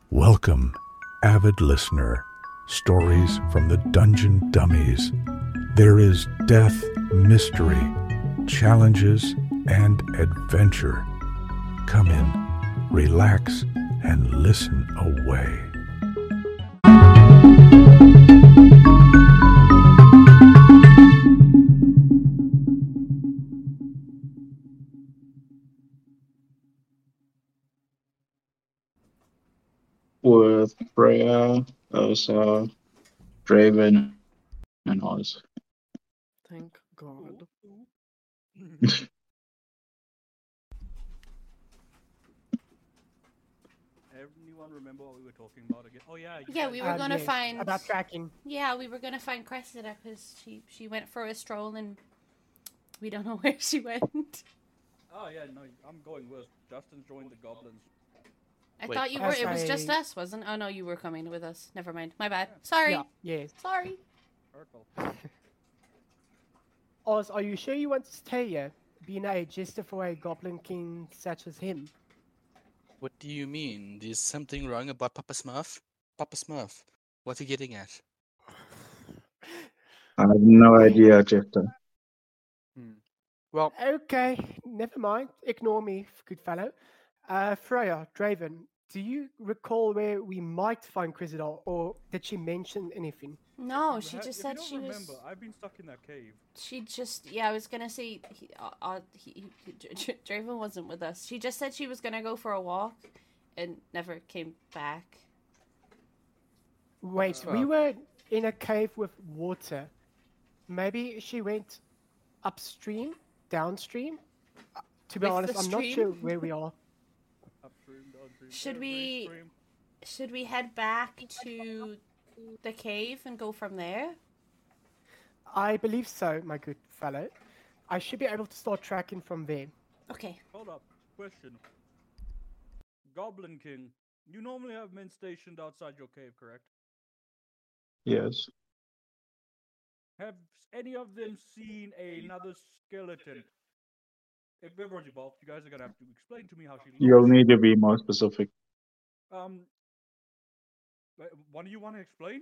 Welcome, avid listener. Stories from the Dungeon Dummies. There is death, mystery, challenges, and adventure. Come in, relax, and listen away. With Freya, Elsa, Draven, and Oz. Thank God. Anyone remember what we were talking about again? Oh yeah, Yeah, we were gonna Yes, find about tracking. Yeah, we were gonna find Cressida because she went for a stroll and we don't know where she went. Oh yeah, no, I'm going with Justin joined the goblins. I Wait, thought you were. as It was just I- us, wasn't? Oh no, you were coming with us. Never mind. My bad. Sorry. Yeah, yes. Sorry. Urkel. Oz, are you sure you want to stay here, being a jester for a goblin king such as him? What do you mean? There's something wrong about Papa Smurf? Papa Smurf, what are you getting at? I have no idea, Jester. Well, Okay, never mind. Ignore me, good fellow. Freya, Draven, do you recall where we might find Cressida, or did she mention anything? No, she If just you said don't she remember, was. I've been stuck in that cave. She just. Yeah, I was gonna say. Draven wasn't with us. She just said she was gonna go for a walk, and never came back. Wait, we were in a cave with water. Maybe she went upstream, downstream? To be With honest, the I'm not stream? sure where we are. Upstream, downstream. Should we- mainstream. Should we head back to the cave and go from there? I believe so, my good fellow. I should be able to start tracking from there. Okay. Hold up. Question. Goblin King, you normally have men stationed outside your cave, correct? Yes. Have any of them seen another skeleton? If everyone's involved, you guys are gonna have to explain to me how she looks. You'll need to be more specific. One of you want to explain?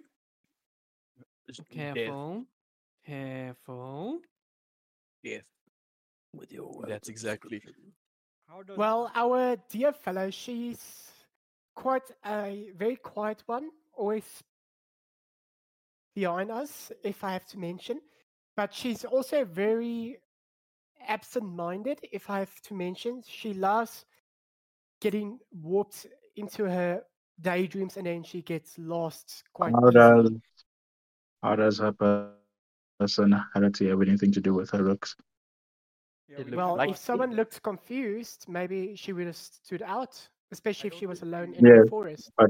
Careful. Careful. Death. With your That's exactly. How does Well, our dear fellow, she's quite a very quiet one, always behind us, if I have to mention. But she's also very absent-minded, if I have to mention. She loves getting warped into her daydreams and then she gets lost quite How easily. does her personality have anything to do with her looks? Yeah, It we looks Well, like- if someone looked confused, maybe she would have stood out, especially if don't she was think alone she- in Yeah. the forest. But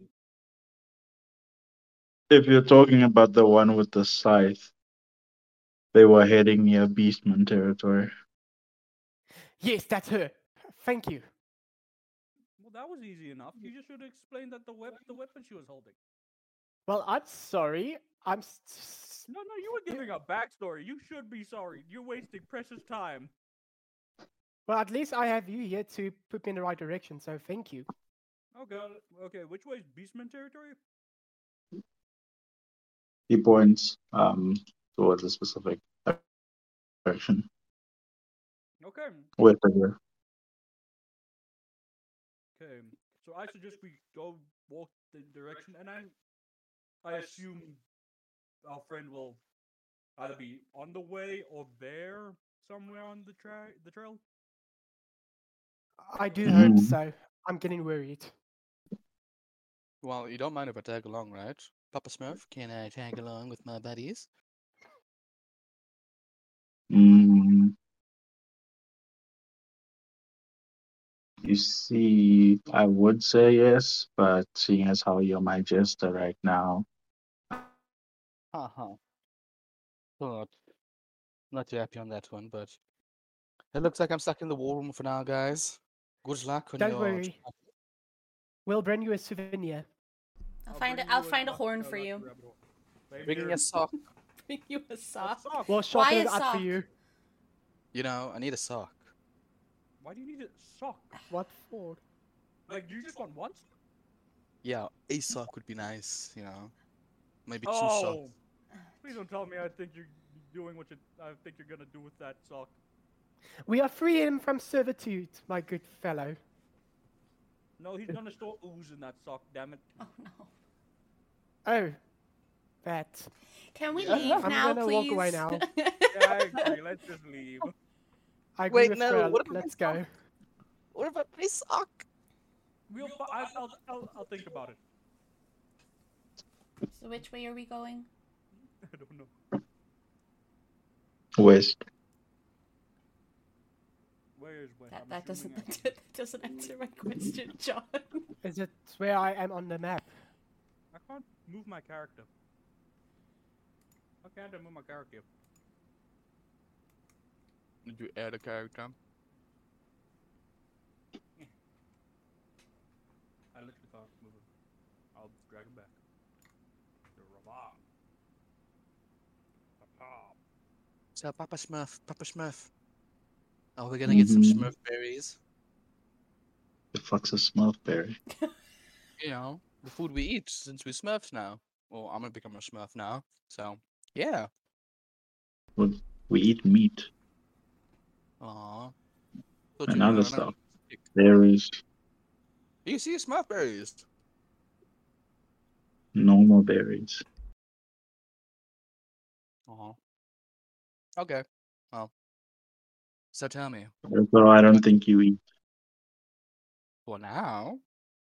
if you're talking about the one with the scythe, they were heading near Beastman territory. Yes, that's her. Thank you. Well, that was easy enough. You just should have explained that the weapon she was holding. Well, I'm sorry. No, you were giving a backstory. You should be sorry. You're wasting precious time. Well, at least I have you here to put me in the right direction, so thank you. Okay. Which way is Beastman territory? He points towards a specific direction. Okay. With her. Okay. So I suggest we go walk the direction, and I assume our friend will either be on the way or there somewhere on the trail. I do hope Mhm. so. I'm getting worried. Well, you don't mind if I tag along, right? Papa Smurf, can I tag along with my buddies? Mm, you see, I would say yes, but seeing as how you're my jester right now, Haha. Still not too happy on that one, but it looks like I'm stuck in the war room for now, guys. Good luck on Don't your worry. We'll bring you a souvenir. I'll find a horn for you. bringing a sock. Bring you a sock. We'll Why sharpen a it up sock? for you. You know, I need a sock. Why do you need a sock? What for? Like, do you just want one sock? Yeah, a sock would be nice, you know. Maybe two socks. Oh, please don't tell me I think you're doing what I think you're gonna do with that sock. We are freeing him from servitude, my good fellow. No, he's gonna store ooze in that sock. Damn it. Oh no. Oh, that. Can we Yeah, leave I'm now, gonna please? walk away now. Yeah, I agree. Let's just leave. I agree Wait, with no, Freya. what about Let's my go. What about my sock? I'll think about it. So which way are we going? I don't know. West. Where is West? I'm That doesn't assuming that doesn't answer my question, John. Is it where I am on the map? I can't move my character. How can't I move my character? Did you add a character? I literally can't move him. I'll drag him back. The Ravan. Papa. So Papa Smurf. Oh, we're gonna get some Mhm. Smurf berries. The fuck's a Smurfberry? You know, the food we eat since we're Smurfs now. Well, I'm gonna become a Smurf now. So, yeah. We eat meat Aww. and other stuff. Berries, You see Smurf berries. normal berries. Aww. Okay. Well. So tell me, So I don't think you eat. for now,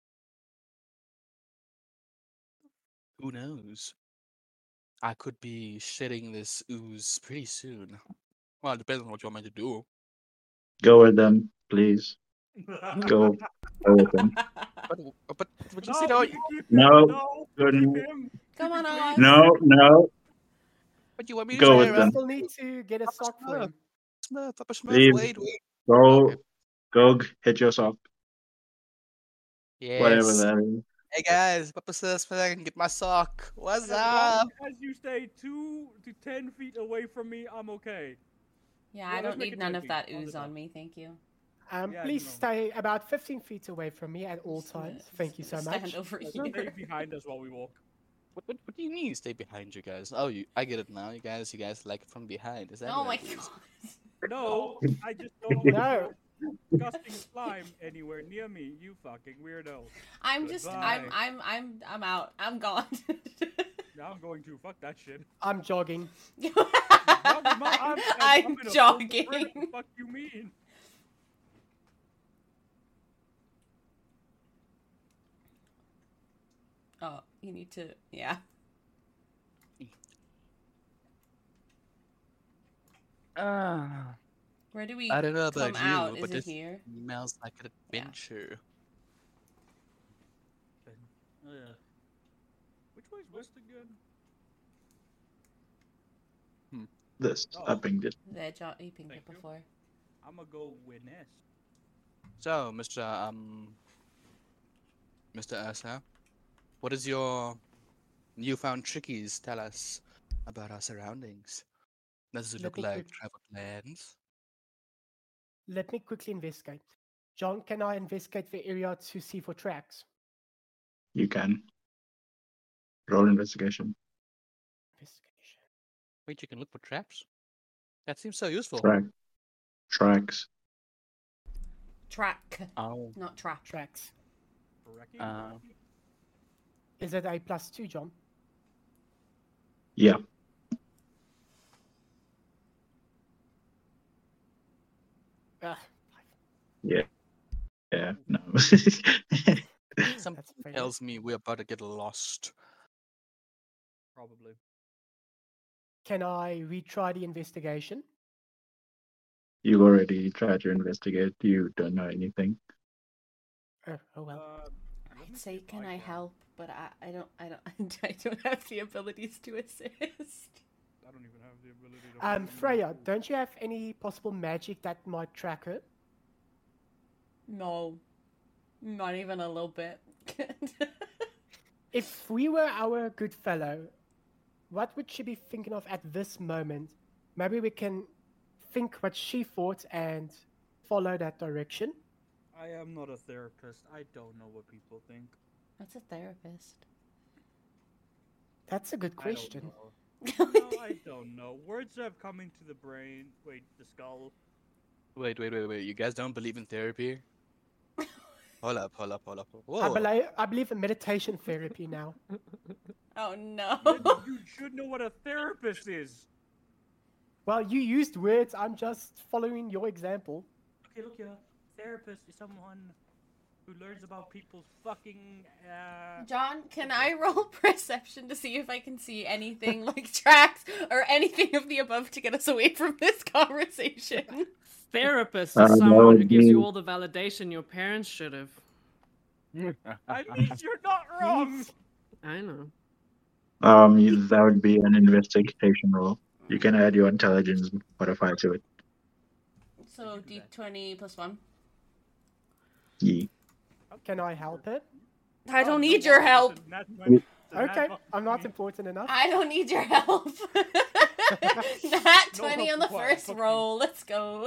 who knows? I could be shedding this ooze pretty soon. Well, it depends on what you want me to do. Go with them, please. Go with them. But you No, see, though, you can keep him. No, No, couldn't. keep him. Come on, Oz. No. what you want me to Go do? with We them. still need to get a sock for him. Smurf, Papa Smurf, Leave. wait. Go, Okay. go, hit your sock. Whatever Yes. that is. Hey guys, Papa Smurf, I can get my sock. What's As up? long as you stay 2 to 10 feet away from me, I'm okay. Yeah, Yeah, I let's don't make need it none 10 of feet that on the ooze dot. on me, thank you. Yeah, Please no. stay about 15 feet away from me at all Just gonna- times. Thank you so just much. Stand over Stay here. behind us while we walk. What do you mean stay behind you guys? Oh, I get it now. You guys like it from behind. Is that Oh what my it is? god. No, I just don't want No. disgusting slime anywhere near me. You fucking weirdo. I'm just Goodbye. I'm out. I'm gone. Now I'm going to fuck that shit. I'm jogging. I'm in a full sprint. jogging. What the fuck you mean? Oh, you need to, yeah. Where do we I don't know come about out? you, but Is it this here? smells like an adventure. Oh, yeah. Which way's west again? This. Oh. I pinged it. There, John, you pinged Thank it you. before. I'm gonna go Witness. So, Mr. Ursa, what does your newfound trickies tell us about our surroundings? Does it look Let me like quick- traveled lands? Let me quickly investigate. John, can I investigate the area to see for tracks? You can. Roll investigation. Investigation. Wait, you can look for traps? That seems so useful. Tracks. Track, Oh. not trap. Tracks. Correct? Is it a +2, John? Yeah. Ah, Yeah. No. Something that's fair. tells me we're about to get lost. Probably. Can I retry the investigation? You already tried to investigate. You don't know anything. Oh well. Let me I'd see say, if can I can. help? But I don't I don't have the abilities to assist. I don't even have the ability to. fucking Freya, move. don't you have any possible magic that might track her? No, not even a little bit. If we were our good fellow, what would she be thinking of at this moment? Maybe we can think what she thought and follow that direction. I am not a therapist. I don't know what people think. What's a therapist? That's a good I don't question. know. No, I don't know. Words have come into the brain. Wait, the skull. Wait. You guys don't believe in therapy? Hold up. I Whoa. believe in meditation therapy now. Oh no. Then you should know what a therapist is. Well, you used words. I'm just following your example. Okay, look here. Therapist is someone who learns about people's fucking. John, can I roll perception to see if I can see anything like tracks or anything of the above to get us away from this conversation? Therapist Uh, is no, someone who gives you- you all the validation your parents should have. I mean, you're not wrong. I know. That would be an investigation roll. You can add your intelligence modifier to it. So D20 plus 1. Yeah. Can I help it? I Oh, don't no need your wonder help. it's a nat 20. It's a nat Okay, 20. I'm not important enough. I don't need your help. Nat 20 on the help first required. roll. Let's go.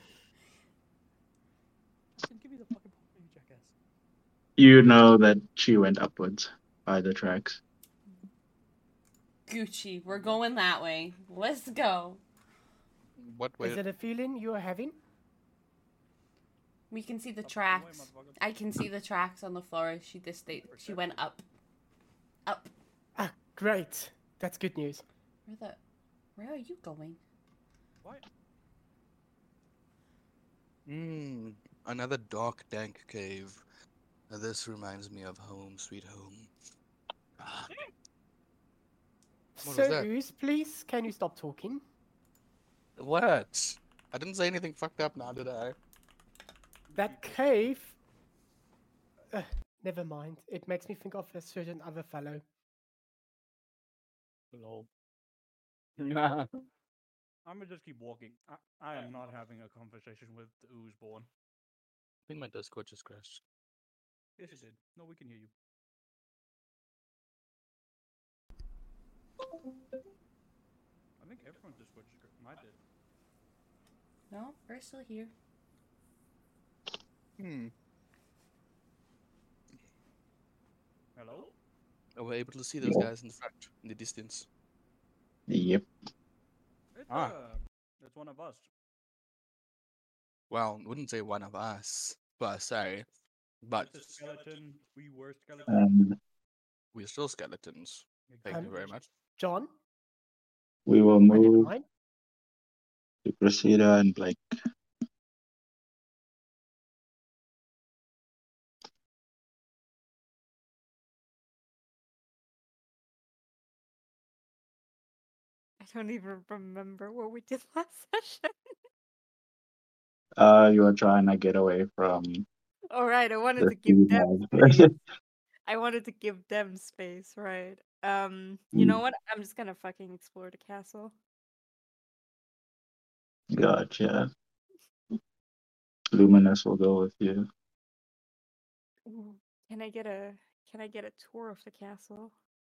Give me the fucking point, you jackass. You know that she went upwards by the tracks. Gucci, we're going that way. Let's go. What way? Is it a feeling you are having? We can see the Up and away, tracks. motherfucker. I can see the tracks on the floor. She went up. Up. Ah, great. That's good news. Where are you going? What? Another dark, dank cave. This reminds me of home, sweet home. Ah, What was So, that? Ooze, please, can you stop talking? what? I didn't say anything fucked up now, did I? That cave. Never mind. It makes me think of a certain other fellow. Lol. I'm gonna just keep walking. I am not having a conversation with the Oozeborn. I think my Discord just crashed. Yes, it did. No, we can hear you. I think everyone's Discord just crashed. Mine did. No, we're still here. Hello? Oh, we're able to see those guys in the front, in the distance. Yep. It's one of us. Well, wouldn't say one of us, but sorry. But It's a skeleton. We were skeletons. And we're still skeletons. Thank you very much. John, we will I didn't move mind. to Cressida and Blake. I don't even remember what we did last session. You are trying to get away from All right, I wanted the to give them females. space. I wanted to give them space, right? You know what? I'm just gonna fucking explore the castle. Gotcha. Luminous will go with you. Ooh, Can I get a tour of the castle?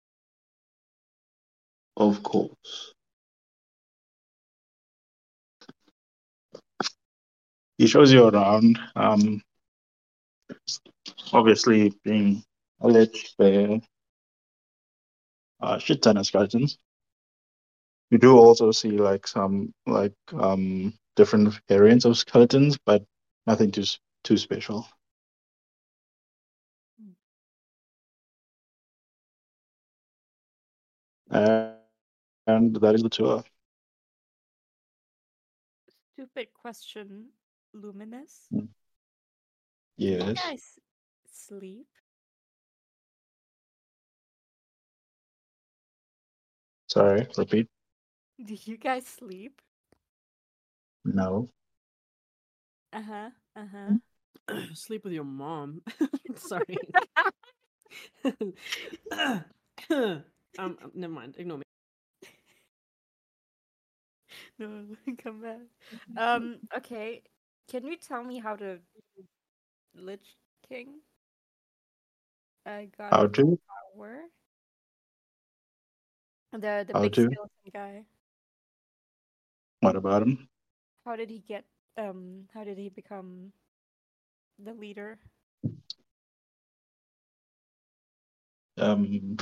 Of course. He shows you around. Obviously, being a lich, there are shit ton of skeletons. You do also see some different variants of skeletons, but nothing too special. And that is the tour. Stupid question, Luminous. Do you Yes. guys sleep? Sorry, repeat. Do you guys sleep? No. Uh-huh. Sleep with your mom. Sorry. Never mind. Ignore me. No, come back. Okay. Can you tell me how the Lich King got How his to? power? The How big to? skeleton guy. What about him? How did he become the leader? Um,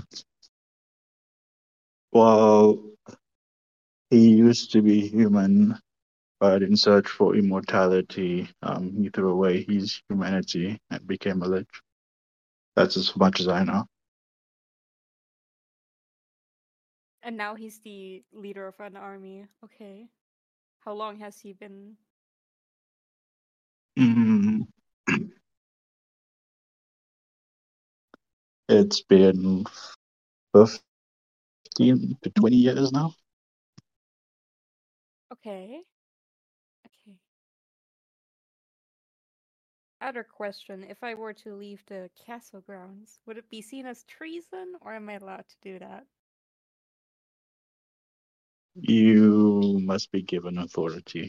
well, he used to be human, but in search for immortality, he threw away his humanity and became a lich. That's as much as I know. And now he's the leader of an army. Okay. How long has he been? Mm, it's been 15 to 20 years now. Okay. Okay. Other question. If I were to leave the castle grounds, would it be seen as treason or am I allowed to do that? You must be given authority,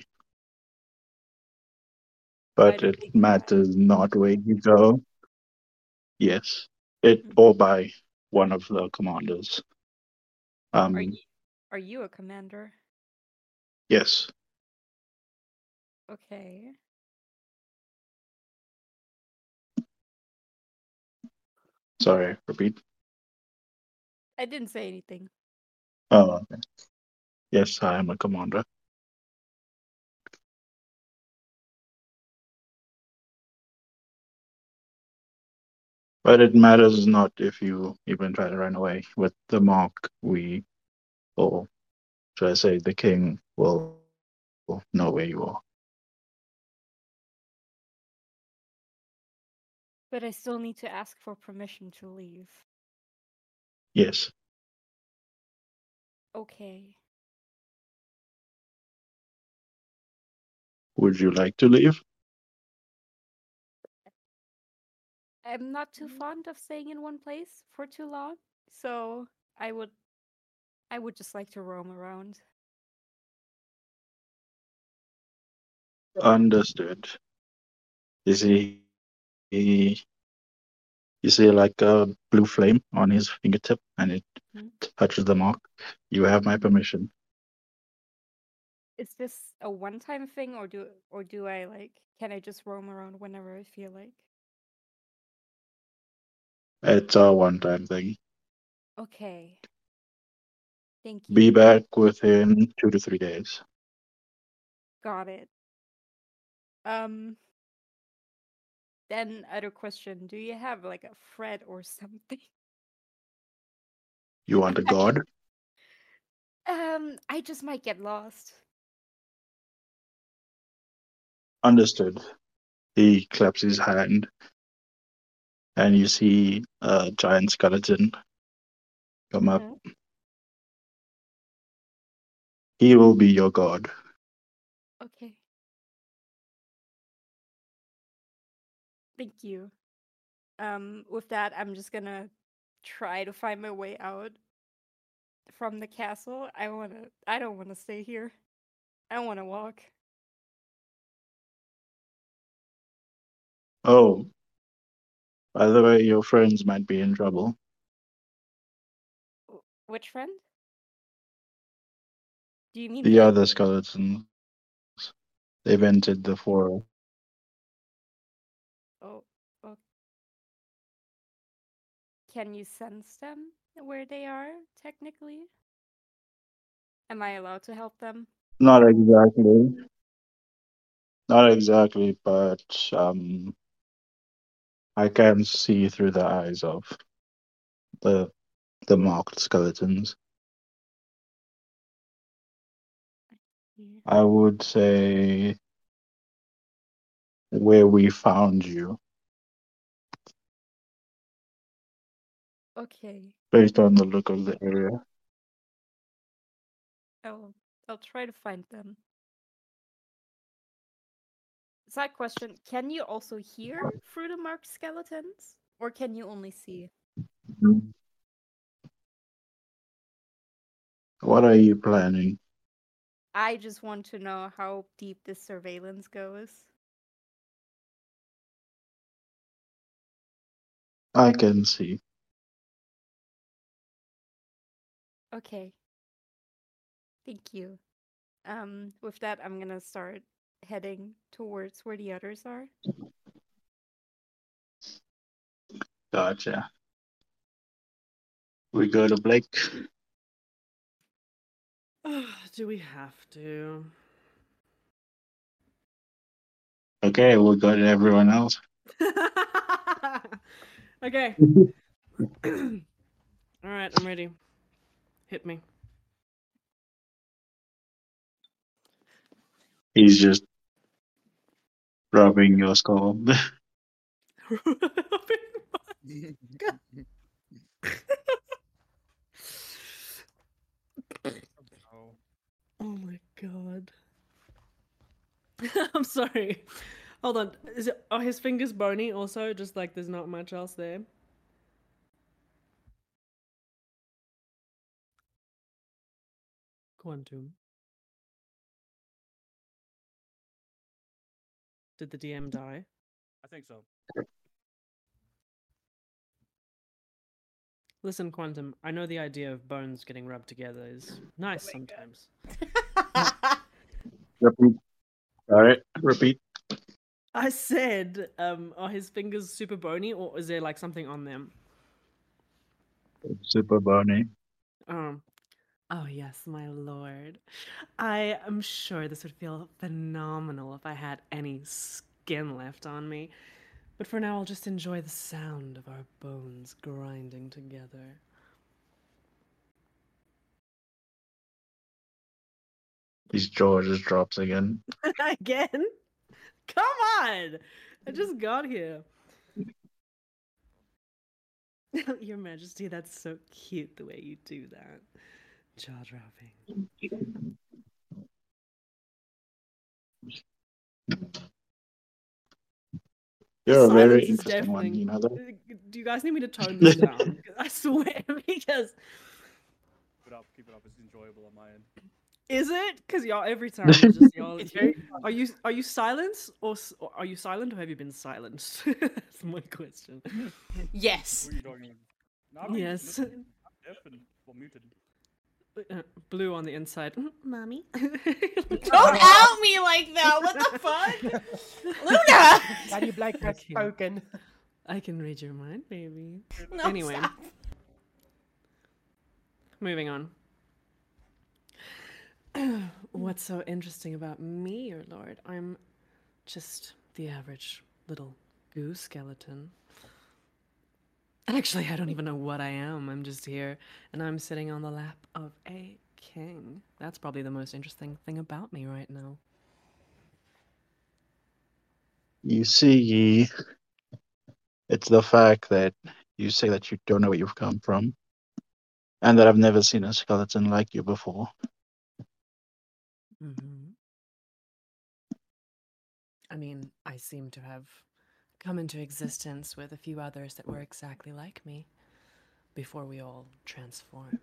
By but the it big guy. matters not where you go. Yes, it Mhm. or by one of the commanders. Are you a commander? Yes. Okay. Sorry, repeat. I didn't say anything. Oh, okay. Yes, I am a commander. But it matters not if you even try to run away. With the mark, or should I say, the king will know where you are. But I still need to ask for permission to leave. Yes. Okay. Would you like to leave? I'm not too fond of staying in one place for too long, so I would just like to roam around. Understood. You see, he, you see like a blue flame on his fingertip, and it Hmm? touches the mark. You have my permission. Is this a one-time thing or do I can I just roam around whenever I feel like? It's a one-time thing. Okay. Thank Be you. back within 2 to 3 days. Got it. Then other question, do you have like a thread or something? You want a god? I just might get lost. Understood. He claps his hand, and you see a giant skeleton come up. Mhm. He will be your god. Okay. Thank you. With that, I'm just gonna try to find my way out from the castle. I don't wanna stay here. I wanna walk. Oh, by the way, your friends might be in trouble. Which friend? Do you mean The the other skeletons. They've entered the forest. oh, oh can you sense them where they are, technically? Am I allowed to help them? Not exactly. Not exactly, but I can see through the eyes of the the marked skeletons. Yeah. I would say where we found you, Okay. based on the look of the area. I'll try to find them. Side question, can you also hear through the marked skeletons? Or can you only see? What are you planning? I just want to know how deep this surveillance goes. I can see. Okay. Thank you. With that, I'm gonna start heading towards where the others are. Gotcha. We go to Blake. Do we have to? Okay, we'll go to everyone else. Okay. All right, I'm ready. Hit me. He's just rubbing your skull. Oh, Oh my god. I'm sorry. Hold on. Are his fingers bony also? Just like there's not much else there? Quantum. Did the DM die? I think so. Listen, Quantum, I know the idea of bones getting rubbed together is nice sometimes. Repeat. Alright, repeat. I said, are his fingers super bony or is there like something on them? Super bony. Oh yes, my lord. I am sure this would feel phenomenal if I had any skin left on me. But for now, I'll just enjoy the sound of our bones grinding together. His jaw just drops again. Again? Come on! I just got here. Your Majesty, that's so cute the way you do that. Jaw dropping. You're a very Silence is interesting one, deafening. you know that? Do you guys need me to tone this down? I swear, because Keep it up. It's enjoyable on my end. is it? Because y'all every time it's just y'all. Are you silent or are you silent or have you been silenced? That's my question. Yes. What are you talking about? No, Yes. I'm deaf and muted. Blue on the inside. Mommy. Don't out me like that. What the fuck? Luna! Daddy Blake has Okay. spoken. I can read your mind, baby. No, Anyway. stop. Moving on. What's so interesting about me, your lord? I'm just the average little goo skeleton. Actually, I don't even know what I am. I'm just here, and I'm sitting on the lap of a king. That's probably the most interesting thing about me right now. You see, it's the fact that you say that you don't know where you've come from, and that I've never seen a skeleton like you before. Mm-hmm. I mean, I seem to have come into existence with a few others that were exactly like me before we all transformed.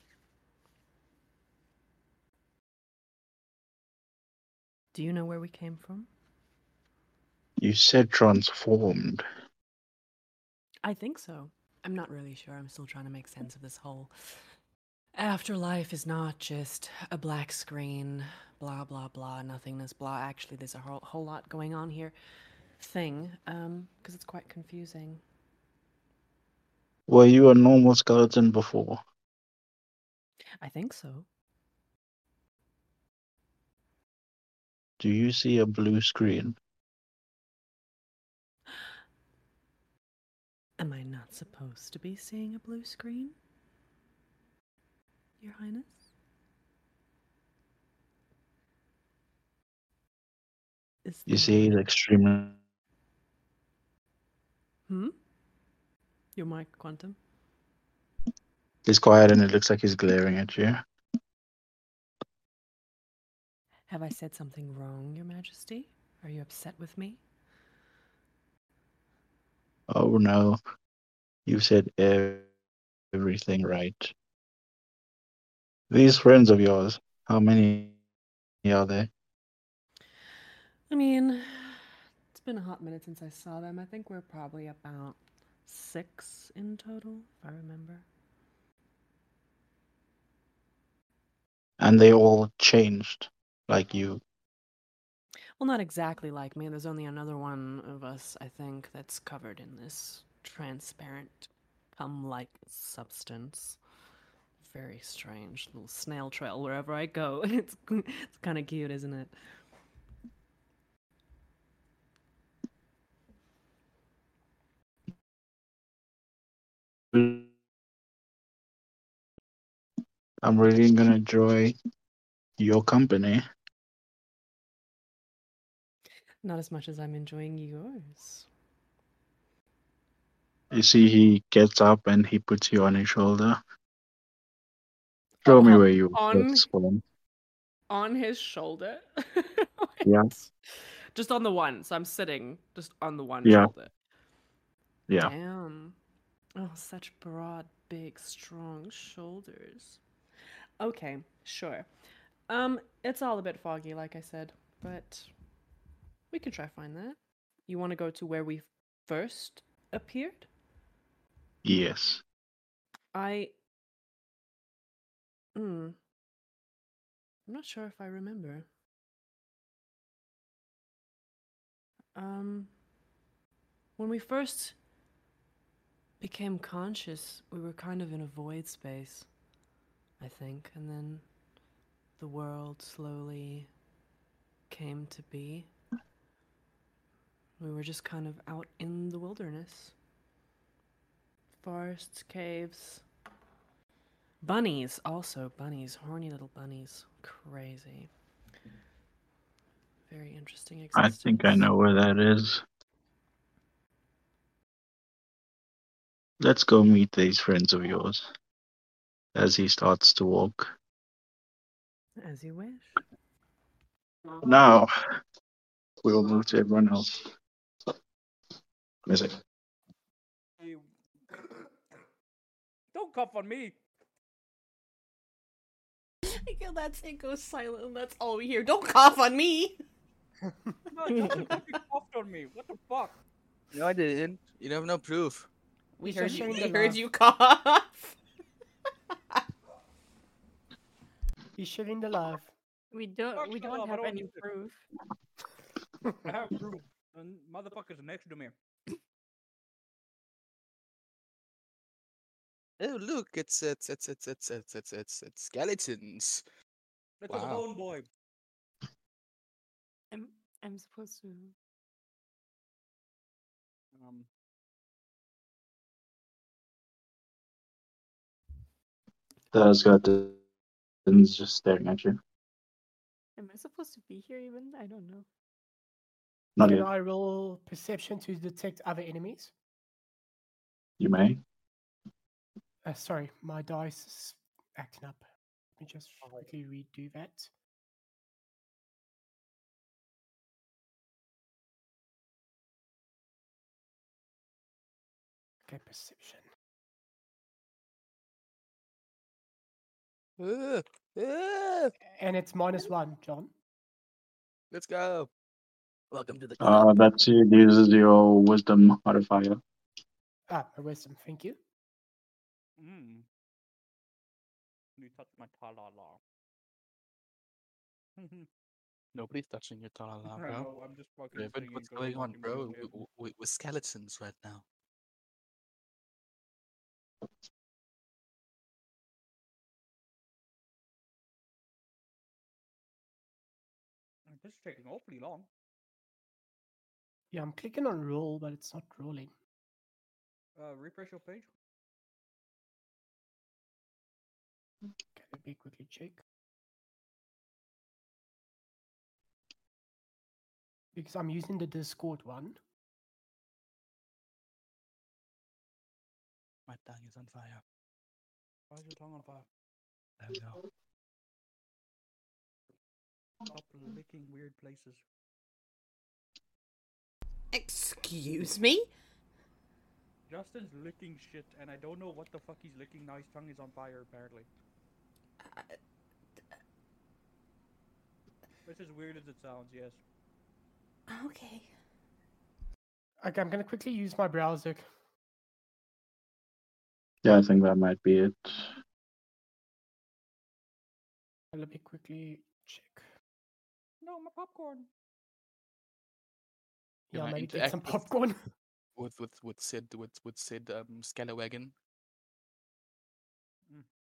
Do you know where we came from? You said transformed. I think so. I'm not really sure. I'm still trying to make sense of this whole afterlife is not just a black screen, blah, blah, blah, nothingness, blah. Actually, there's a whole lot going on here thing, because it's quite confusing. Were you a normal skeleton before? I think so. Do you see a blue screen? Am I not supposed to be seeing a blue screen? Your Highness? Is You the- see, he's extremely. Your mic, Quantum? He's quiet and it looks like he's glaring at you. Have I said something wrong, Your Majesty? Are you upset with me? Oh no, you said everything right. These friends of yours, how many are there? I mean, it's been a hot minute since I saw them. I think we're probably about 6 in total, if I remember. And they all changed, like you. Well, not exactly like me. There's only another one of us, I think, that's covered in this transparent cum-like substance. Very strange little snail trail wherever I go. It's kind of cute, isn't it? I'm really gonna enjoy your company. Not as much as I'm enjoying yours. You see, he gets up and he puts you on his shoulder. Show Oh, me where you on spawn. on his shoulder. Yeah. What? Just on the one. So I'm sitting just on the one Yeah. shoulder. Yeah. Damn. Oh, such broad, big, strong shoulders. Okay, sure. It's all a bit foggy, like I said, but we can try find that. You want to go to where we first appeared? Yes. I'm not sure if I remember. When we first became conscious, we were kind of in a void space, I think, and then the world slowly came to be. We were just kind of out in the wilderness. Forests, caves. Bunnies, also bunnies, horny little bunnies. Crazy. Very interesting I existence. think I know where that is. Let's go meet these friends of yours. As he starts to walk. As you wish. Now, we'll move to everyone else. Music. You... Don't cough on me. I feel that it goes silent and that's all we hear. Don't cough on me! No, Justin coughed on me. What the fuck? No, I didn't. You have no proof. We He's heard just you, showing we the heard love. you cough. He's showing the love. We don't Fuck we no, don't I have don't any use it. proof. I have proof. And motherfuckers next to me. Oh, look, it's skeletons. That's Wow. a bone boy. I'm supposed to. There's got the just staring at you. Am I supposed to be here even? I don't know. Not Can yet. I roll perception to detect other enemies? You may. Sorry, my dice is acting up. Let me just quickly redo that. Okay, perception. And it's -1, John. Let's go. Welcome to the club. That uses your wisdom modifier. Ah, my wisdom, thank you. You touch my ta-la-la. Nobody's touching your ta-la-la, I bro. know, I'm just fucking Yeah, but singing what's 'cause going I'm on, watching bro? Moonlight. We're skeletons right now. This is taking awfully long. Yeah, I'm clicking on roll, but it's not rolling. Refresh your page. Okay, let me quickly check. Because I'm using the Discord one. My tongue is on fire. Why is your tongue on fire? I don't know. Stop licking weird places. Excuse me? Justin's licking shit, and I don't know what the fuck he's licking. Now his tongue is on fire, apparently. It's as weird as it sounds, yes. Okay. Okay, I'm gonna quickly use my browser. Yeah, I think that might be it. Let me quickly check. No, my popcorn. Can Yeah, I maybe get interact some with- popcorn. With Sid Scalawagon.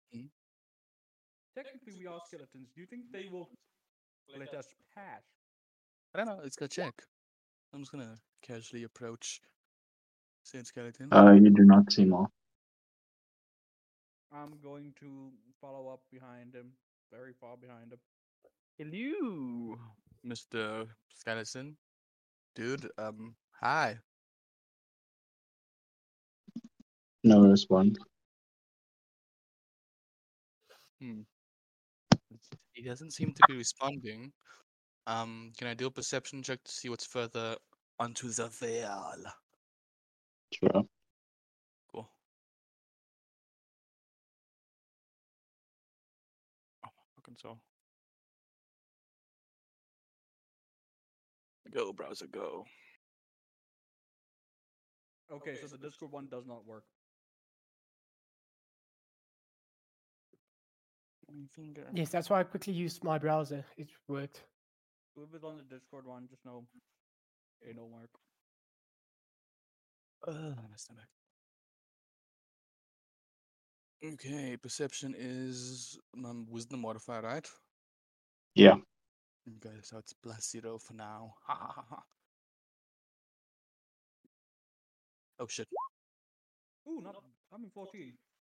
Technically, we are skeletons. Do you think they will let us pass? I don't know. Let's go check. I'm just gonna casually approach Saint Skeleton. You do not see more. I'm going to follow up behind him, very far behind him. Hello, Mr. Skeleton. Dude, hi. No response. He doesn't seem to be responding. Can I do a perception check to see what's further onto the veil? Sure. Cool. Oh, fucking so. Go, browser, go. Okay, so the Discord one does not work. My finger. Yes, that's why I quickly used my browser. It worked. Whoever's on the Discord one, just know it don't work. My stomach. Okay, perception is wisdom modifier, right? Yeah. Okay, so it's +0 for now. Ha ha ha ha. Oh shit. Ooh, not. I'm in 14.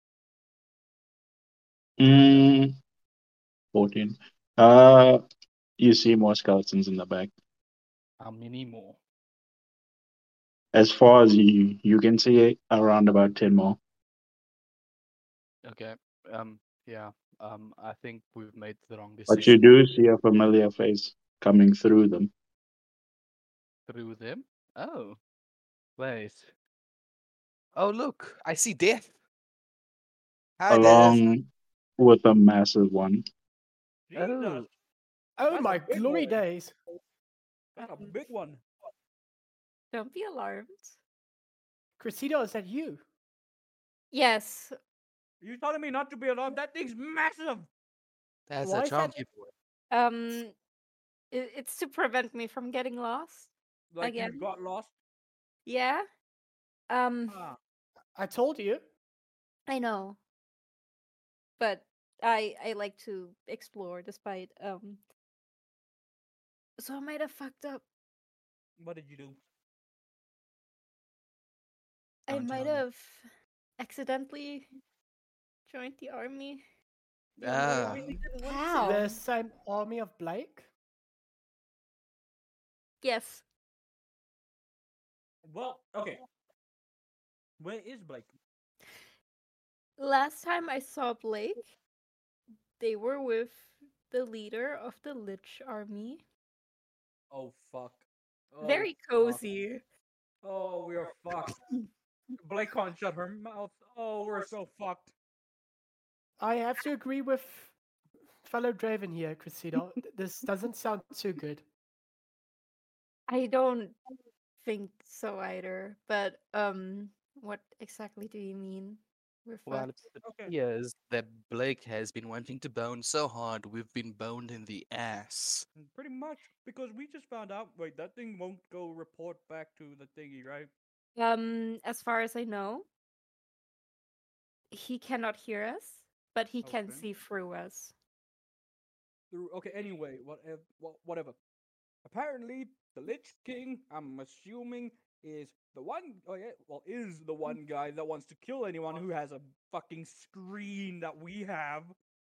14. You see more skeletons in the back. How many more? As far as you can see, around about 10 more. Okay. Yeah. I think we've made the wrong But you decision do see a familiar face coming through them, through them. Oh. Wait. Oh look, I see death. Hi, Death. along with a massive one. Jesus, Oh. Oh That's a my big glory one. days! that's a big one. Don't be alarmed. Cressida, is that you? Yes. You telling me not to be alarmed? That thing's massive. That's Why a is charm that- keeper. It's to prevent me from getting lost. Like Again? you got lost. Yeah. Ah, I told you. I know. But I like to explore despite so I might have fucked up. what did you do? I Don't might tell me. have accidentally joined the army. The Ah. army didn't want to. How? The same army of Blake? Yes. Well, okay. Where is Blake? Last time I saw Blake, they were with the leader of the Lich army. Oh fuck. Oh, Very fuck. cozy. Oh, we are fucked. Blake can't shut her mouth. Oh, we're so fucked. I have to agree with fellow Draven here, Cressida. This doesn't sound too good. I don't think so either. But what exactly do you mean? We're Well, fucked. it Okay. appears that Blake has been wanting to bone so hard we've been boned in the ass. Pretty much because we just found out. Wait, that thing won't go report back to the thingy, right? As far as I know, he cannot hear us, but he can Okay. see through us. Okay. Anyway, whatever. Apparently, the Lich King, I'm assuming, is the one. Oh yeah, well, is the one guy that wants to kill anyone who has a fucking screen that we have.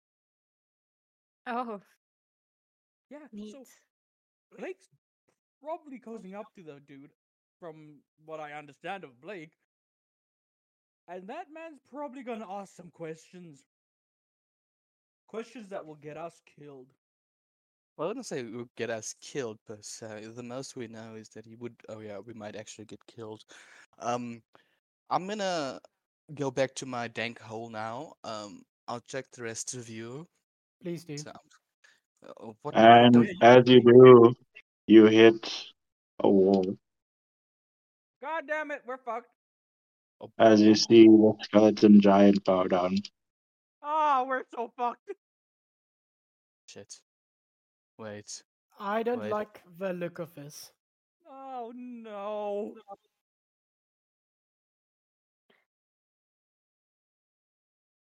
Oh, Yeah. neat. So Blake's probably cozying up to the dude, from what I understand of Blake. And that man's probably gonna ask some questions. Questions that will get us killed. Well, I wouldn't say it would get us killed per se. The most we know is that he would. Oh yeah, we might actually get killed. I'm gonna go back to my dank hole now. I'll check the rest of you. Please do. So, what And don't as you do, you hit a wall. God damn it, we're fucked. oh, As you see the skeleton giant bow down. Ah, we're so fucked. shit. Wait. I don't Wait. like the look of this. Oh no.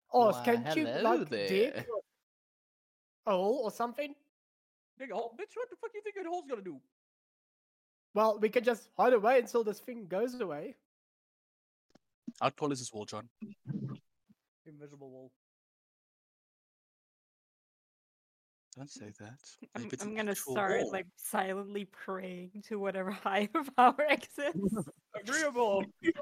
Oh, Why, can't you hello like there. dig a hole or something? Dig a hole. Bitch, what the fuck you think a hole's gonna do? Well, we can just hide away until this thing goes away. How tall is this wall, John? Invisible wall. Don't say that. I'm, Maybe it's I'm an gonna actual start wall. like silently praying to whatever higher power exists. Agreeable.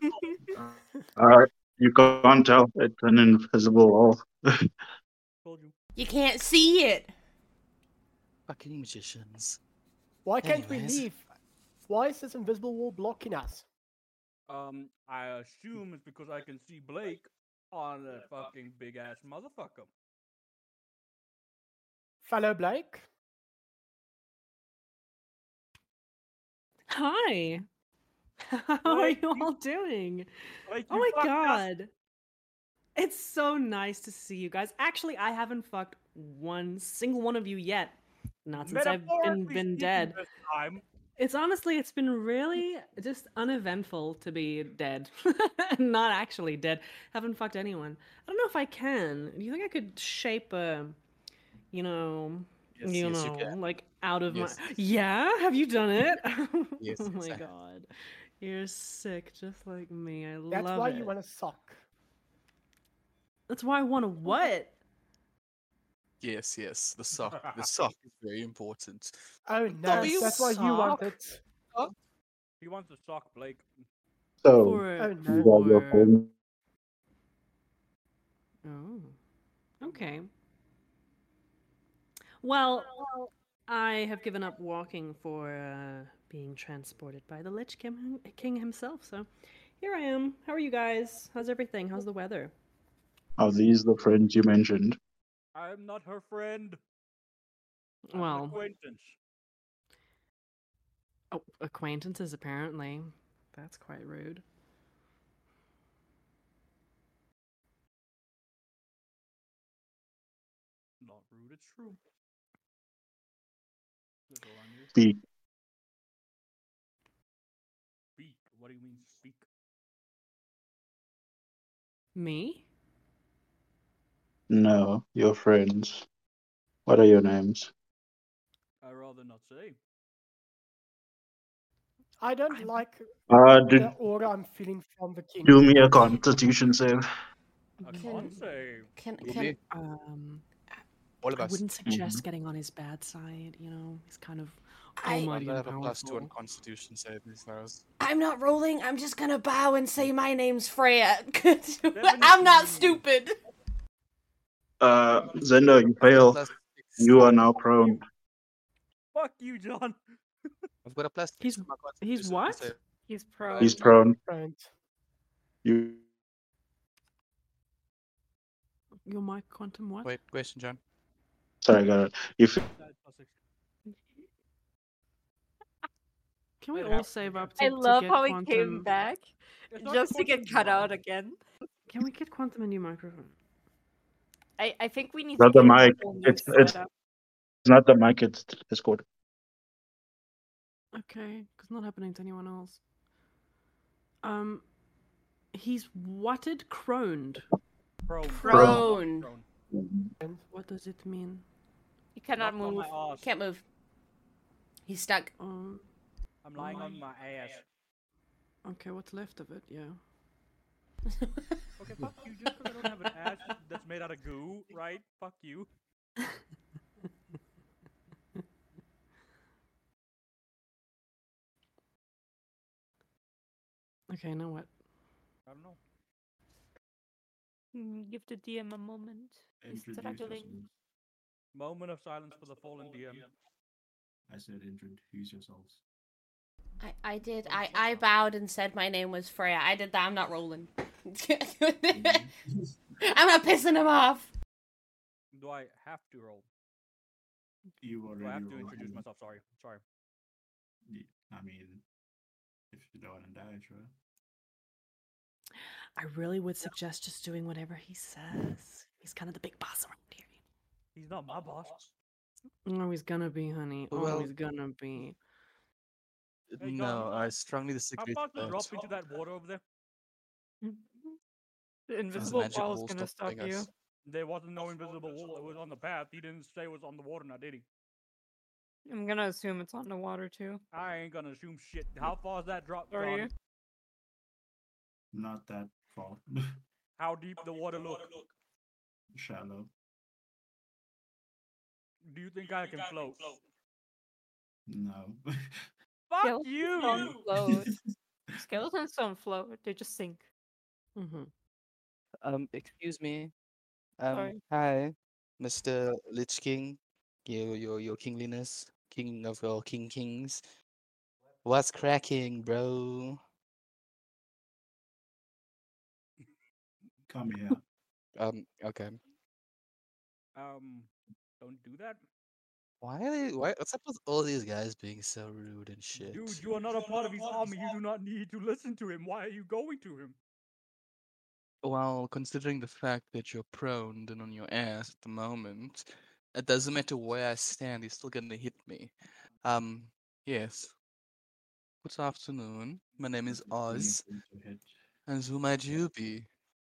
You can't tell. It's an invisible wall. Told you. You can't see it. Fucking magicians. Why can't we Anyways. leave? Why is this invisible wall blocking us? I assume it's because I can see Blake on a fucking big ass motherfucker. Fellow Blake? Hi. How are Blake, you you- all doing? Like, Oh you my fucked us. god. It's so nice to see you guys. Actually, I haven't fucked one single one of you yet. Not since I've Metaphorically been speaking dead. This time. It's been really just uneventful to be dead. Not actually dead. Haven't fucked anyone. I don't know if I can. Do you think I could shape a, you know, Yes, yes, you can. like out of Yes. my. Yeah, have you done it? Yes, Oh yes, my I have. god, you're sick, just like me. I That's love why it. you want to suck. That's why I want to what? Yes, yes. The sock. The sock is very important. Oh no, W that's why you want suck. it. He wants to suck Blake. So, For Oh you no. got your for. phone. Oh, okay. Well, I have given up walking for being transported by the Lich King himself. So here I am. How are you guys? How's everything? How's the weather? Are these the friends you mentioned? I'm not her friend. I'm an Well, acquaintance. oh, acquaintances apparently. That's quite rude. Not rude, it's true. That's all I need. Speak. Speak. What do you mean speak? Me? No, your friends. What are your names? I'd rather not say. I don't like Do, the aura I'm feeling from the king. do me a constitution save. I Can- can't say. Can Really? All of I us. wouldn't suggest getting on his bad side. You know, he's kind of I almighty I and have a +2 powerful. on Constitution save these hours. I'm not rolling. I'm just gonna bow and say my name's Freya. I'm not 17. stupid. Zendo, you fail. +6. You are now prone. Fuck you, John. I've got a +6 He's- to my he's Constitution what? save. He's prone. He's prone. Right. You Your mic quantum what? Wait, question, John. sorry, I got it. You That +6. Can we It all happens save up I to love get how he quantum? came back It's not just to get quantum, cut John. out again. Can we get quantum a new microphone? I think we need Not to the get a mic. whole new It's setup. not the mic. It's Discord. Okay, because not happening to anyone else. He's whatted croned. Prone. Prone. Prone. What does it mean? You cannot Knocked on move. my ass. Can't move. He's stuck. Um, I'm lying on my ass. okay, what's left of it? Yeah. Okay, fuck you. Just because I don't have an ass that's made out of goo, right? Fuck you. Okay, now what? I don't know. Give the DM a moment. He's struggling. Moment of silence for the fallen DM. I said introduce yourselves. I did. I bowed and said my name was Freya. I did that. I'm not rolling. I'm not pissing him off. Do I have to roll? You Do already I have to rolled introduce one. myself? Sorry. Sorry. I mean, if you don't want to die, sure. I really would suggest just doing whatever he says. He's kind of the big boss around here. He's not my boss. Oh, he's gonna be, honey. Oh, Well- he's gonna be. Hey, No, John, I strongly How disagree about with you drop that. into that water over there? The There's a invisible magic wall is wall gonna stop stopping you. us. There wasn't no invisible wall. It was on the path. He didn't say it was on the water, now did he? I'm gonna assume it's on the water too. I ain't gonna assume shit. How far is that drop, Are you? John? Not that far. How deep the water look? Shallow. Do you think I can float? No. Fuck Skeletons you! don't float. Skeletons don't float. They just sink. Mm-hmm. Excuse me. Sorry. Hi, Mr. Lich King. Your kingliness, king of all kings. What's cracking, bro? Come here. Okay. Don't do that. What's up with all these guys being so rude and shit? Dude, you are not a part of his army. You do not need to listen to him. Why are you going to him? Well, considering the fact that you're prone and on your ass at the moment, it doesn't matter where I stand, he's still gonna hit me. Yes. Good afternoon. My name is Oz. 24 to hit. And who might you be?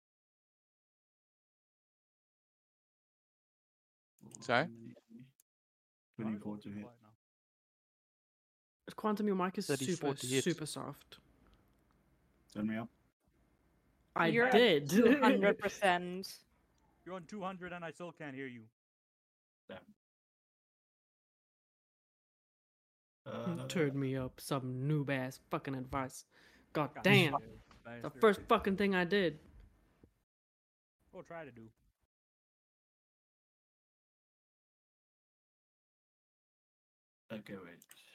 Sorry? 24 to hit. Quantum, your mic is 34 to hit. super soft. Turn me up. I You're at did. 200%. You're on 200 and I still can't hear you. Turn me up some noob ass fucking advice. God damn. The first fucking thing I did. We'll try to do. Okay, wait.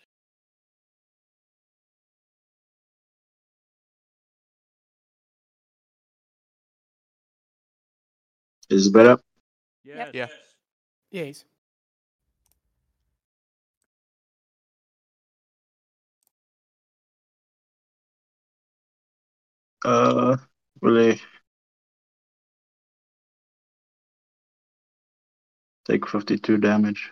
Is it better? Yes. Yeah. Yes. Really take 52 damage.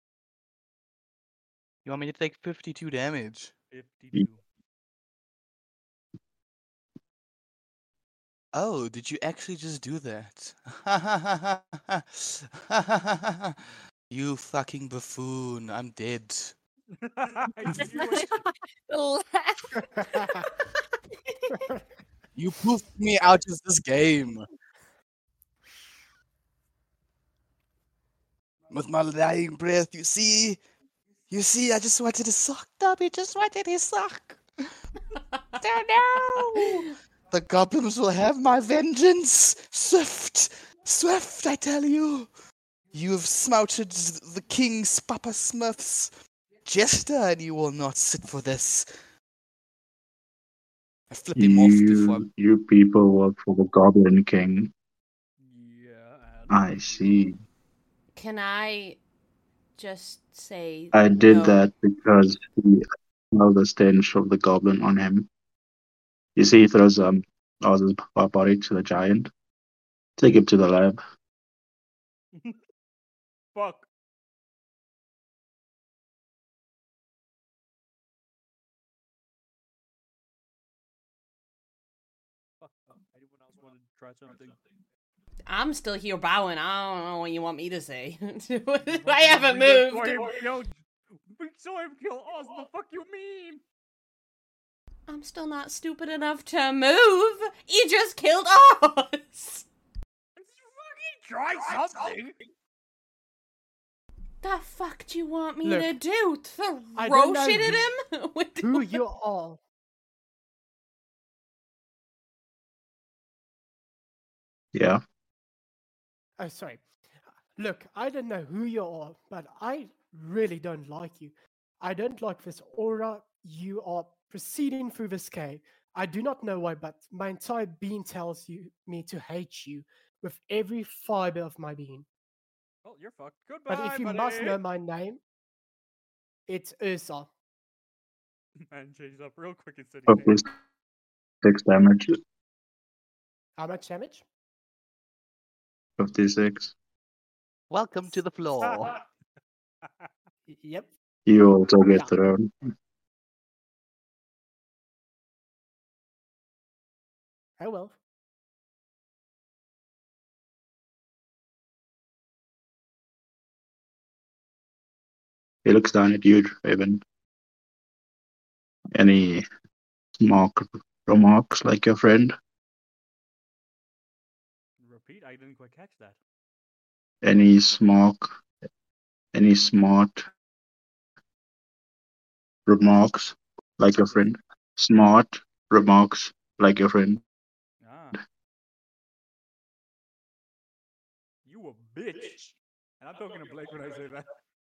You want me to take 52 damage? 52. Oh, did you actually just do that? You fucking buffoon. I'm dead. I knew it. The laugh. You poofed me out of this game. With my dying breath, you see? You see, I just wanted to suck. Dobby just wanted to suck. Oh no! The goblins will have my vengeance. Swift, swift, I tell you. You have smouted the king's Papa Smurf's jester, and you will not sit for this. I flip him off before. You people work for the Goblin King. Yeah. I see. Can I just say I did no? that because he smelled the stench of the goblin on him. You see, he throws Oz's body to the giant. Take him to the lab. Fuck. Anyone else want to try something? I'm still here bowing. I don't know what you want me to say. I haven't moved. We saw him kill Oz. The fuck you mean? I'm still not stupid enough to move. He just killed Oz. Try something. The fuck do you want me Look, to do? I Throw don't know shit at him? who you are. Yeah. Oh, sorry. Look, I don't know who you are, but I really don't like you. I don't like this aura. You are proceeding through this cave. I do not know why, but my entire being tells me to hate you with every fiber of my being. Well, you're fucked. Goodbye, But if you buddy. must know my name, it's Ursa. Man, changed up real quick and said Of his this 6 damage. How much damage? 56. Welcome to the floor. Yep. You also get Yeah. thrown. Oh well. He looks down at you, Raven. Any smart remarks like your friend? Repeat, I didn't quite catch that. Any smart remarks like your friend? Smart remarks like your friend. Ah. You a bitch. And I'm talking to Blake when I say that.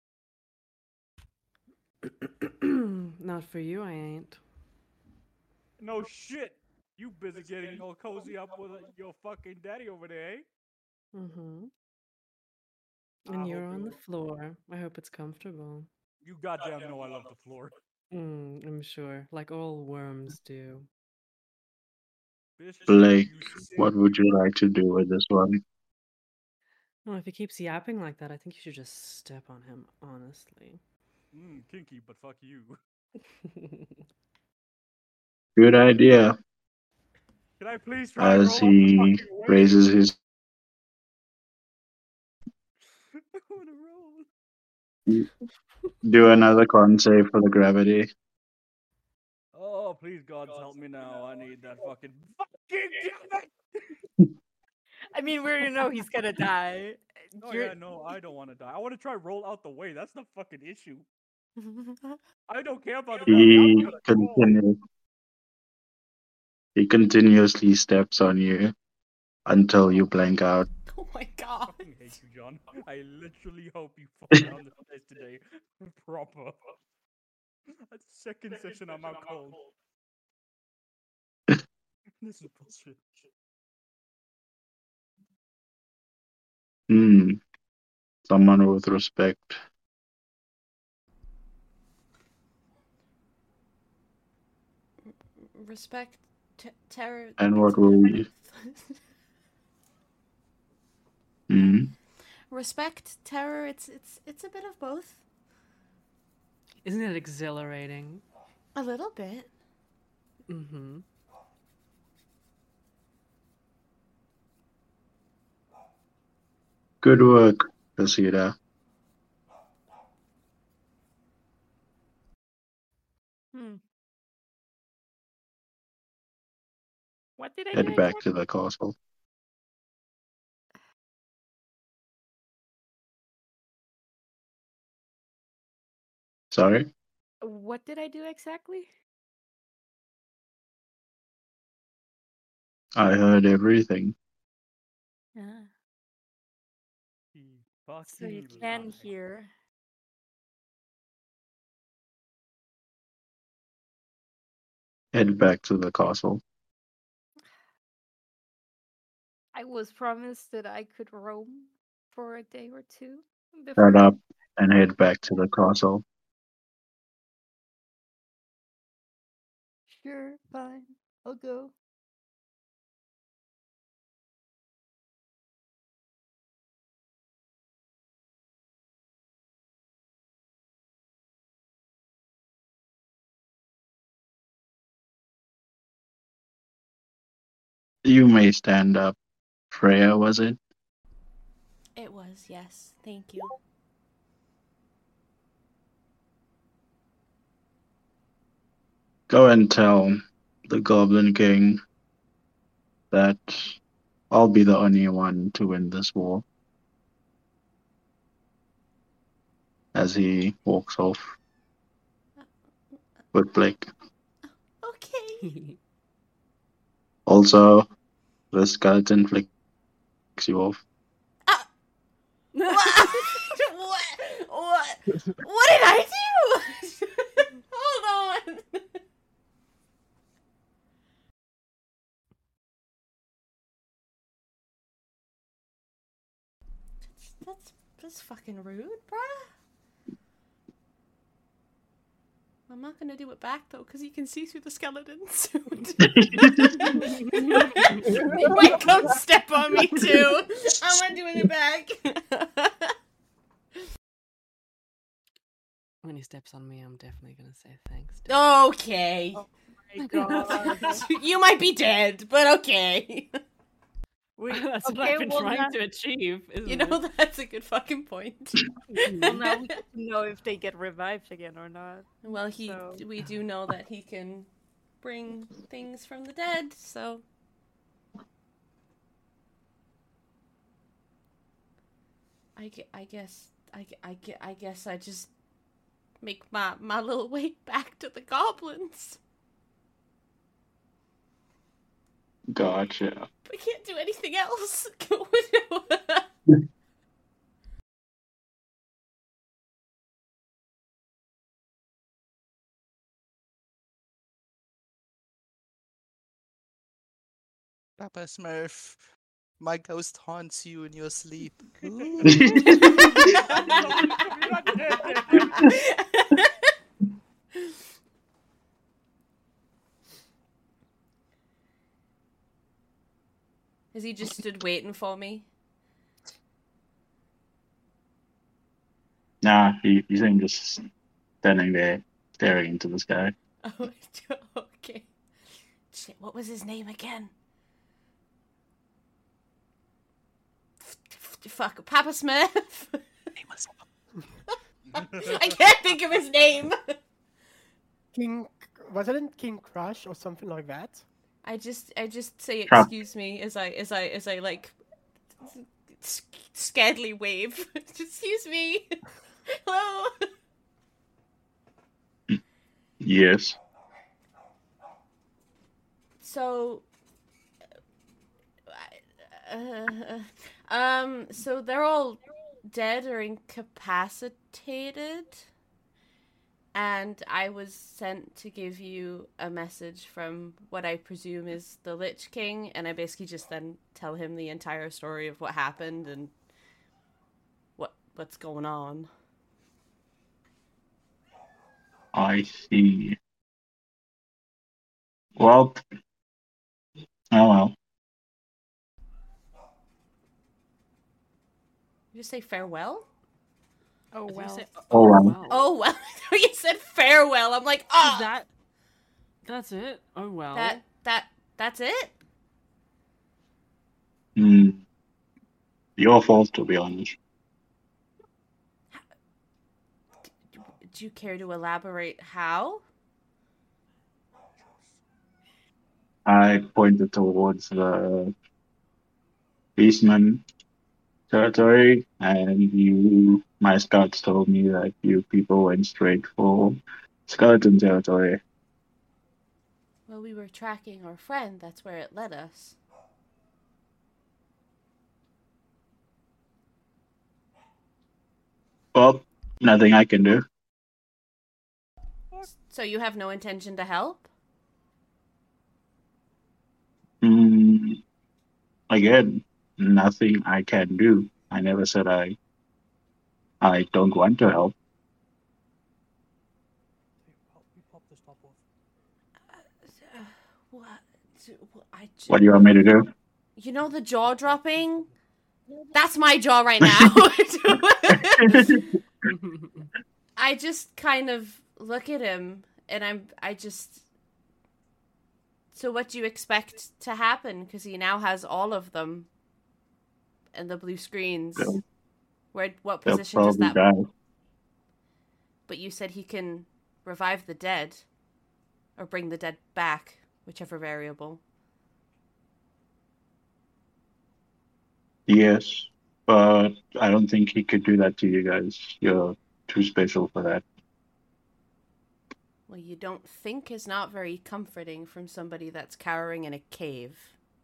Not for you, I ain't. No shit. You busy getting all cozy up with your fucking daddy over there, eh? Mm-hmm. I And you're hope on the you- floor. I hope it's comfortable. You goddamn know I love the floor. I'm sure. Like all worms do. Bitch, Blake, you sick. what would you like to do with this one? Well, if he keeps yapping like that, I think you should just step on him, honestly. Kinky, but fuck you. Good idea. Can I please try and As roll he up the fucking way? raises his I wanna roll. do another con save for the gravity. Oh, please, God, help me now. I need that fucking damn it! I mean, we already know he's gonna die. Oh yeah, no, I don't want to die. I want to try roll out the way. That's the fucking issue. I don't care about the gravity. I'm He gonna crawl. continuously steps on you until you blank out. Oh my I god. fucking hate you, John. I literally hope you fall down the stairs today. Proper. That's the second session I'm out cold. This is bullshit. Someone with respect. Respect, terror. And what it's a bit will of you? both. Respect, terror. It's a bit of both. Isn't it exhilarating? A little bit. Mm-hmm. Good work, Casita. What did I Head do? back to the castle. Sorry? What did I do exactly? I heard everything. Yeah. He So you fucking can lied. hear. Head back to the castle. I was promised that I could roam for a day or two Shut before. up and head back to the castle. Sure, fine. I'll go. You may stand up. Freya, was it? It was, yes. Thank you. Go and tell the Goblin King that I'll be the only one to win this war. As he walks off with Blake. Okay. Also, the skeleton flicks you off. What? What did I do? Hold on. That's fucking rude, bruh. I'm not gonna do it back though, because you can see through the skeleton suit. He might come step on me too. I'm not doing it back. When he steps on me, I'm definitely gonna say thanks. Okay. Oh my god. You might be dead, but okay. That's what Okay, I've been well, trying now- to achieve. Isn't You know, it? that's a good fucking point. Well, now we get to know if they get revived again or not. Well, So- we do know that he can bring things from the dead, so I guess I just make my little way back to the goblins. Gotcha. I can't do anything else. Papa Smurf, my ghost haunts you in your sleep. Has he just stood waiting for me? Nah, he's ain't just standing there staring into the sky. Oh, okay. Shit, what was his name again? Fuck, Papa Smurf. I can't think of his name. Wasn't it King Crush or something like that? I just say Crap. excuse me as I like scaredly wave. Excuse me. Hello. Yes. So so they're all dead or incapacitated, and I was sent to give you a message from what I presume is the Lich King, and I basically just then tell him the entire story of what happened and what's going on. I see. Well, oh well. You just say farewell? Oh I think you well. say, Oh, well. Oh well, you said farewell. I'm like, ah, That's it? Oh well. that's it. Your fault, to be honest. Do you care to elaborate how? I pointed towards the Beastman territory, and my scouts told me that you people went straight for skeleton territory. Well, we were tracking our friend. That's where it led us. Well, nothing I can do. So you have no intention to help? Again, nothing I can do. I never said I don't want to help. We pop this top off. What? What do you want me to do? You know the jaw dropping? That's my jaw right now. I just kind of look at him and I just. So what do you expect to happen? Because he now has all of them. And the blue screens. They'll- What They'll position does probably that? die. But you said he can revive the dead. Or bring the dead back. Whichever variable. Yes, but I don't think he could do that to you guys. You're too special for that. Well, you don't think is not very comforting from somebody that's cowering in a cave.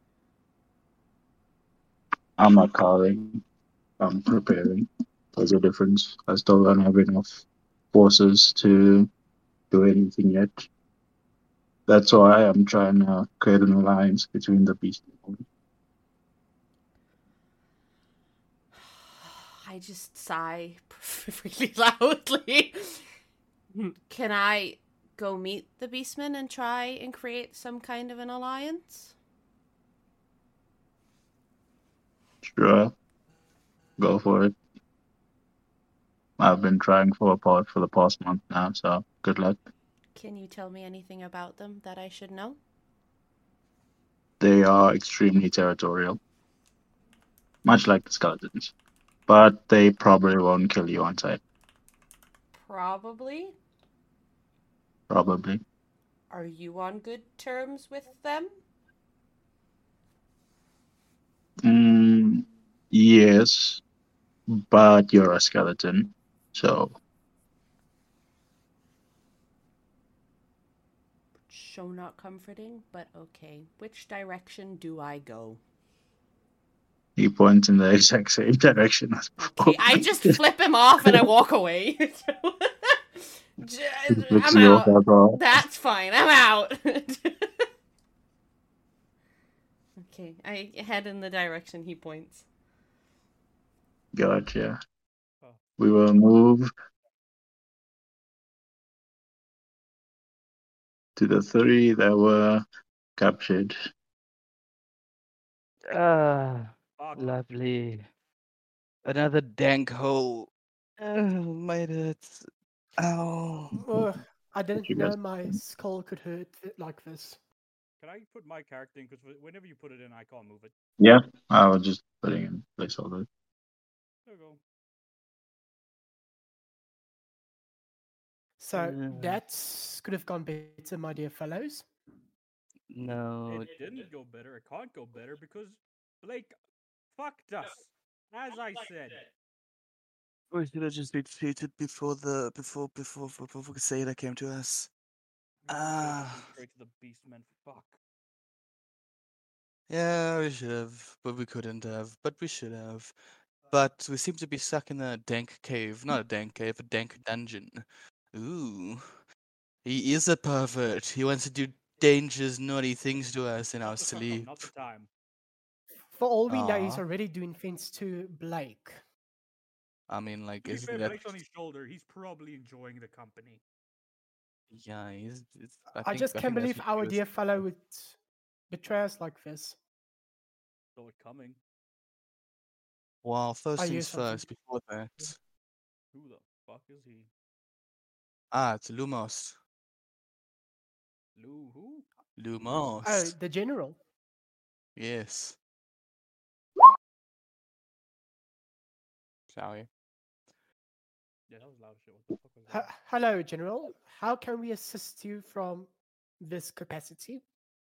I'm not calling. I'm preparing. There's a difference. I still don't have enough forces to do anything yet. That's why I'm trying to create an alliance between the beast and I just sigh really loudly. Can I go meet the Beastmen and try and create some kind of an alliance? Sure. Go for it. I've been trying for the past month now, so good luck. Can you tell me anything about them that I should know? They are extremely territorial. much like the skeletons. But they probably won't kill you on sight. Probably. Probably. Are you on good terms with them? Yes, but you're a skeleton, so So not comforting, but okay. Which direction do I go? he points in the exact same direction as before. Okay, I just flip him off and I walk away. Flicks I'm you out. off, bro. That's fine. I'm out. Okay, I head in the direction he points. Gotcha. Oh. We will move to the 3 that were captured. Fuck. Lovely. Another dank hole. My head. Ow. Oh, I didn't you know guys- my skull could hurt like this. Can I put my character in? Because whenever you put it in, I can't move it. Yeah, I was just putting in placeholder. There you go. So Yeah. that could have gone better, my dear fellows. No. It didn't go better. It can't go better because Blake fucked us. As I said. We should have just retreated before Casada came to us. We should've Ah. gone straight to the beast, man. Fuck. Yeah, we should have, but we couldn't have. But we should have. But we seem to be stuck in a dank cave. Not a dank cave, a dank dungeon. Ooh. He is a pervert. He wants to do dangerous, naughty things to us in our Not the time, sleep. Not the time. For all we know, he's Aw. already doing things to Blake. I mean, like, To be isn't fair, that... Blake's on his shoulder. He's probably enjoying the company. Yeah, he's... I just can't believe our dear fellow would betray us like this. So it's coming. Well, first I hear things something. first, before that. Who the fuck is he? Ah, it's Lumos. Lou who? Lumos. Oh, the general. Yes. Sorry. Yeah, that was loud as shit. What the fuck was that? Hello, general. How can we assist you from this capacity?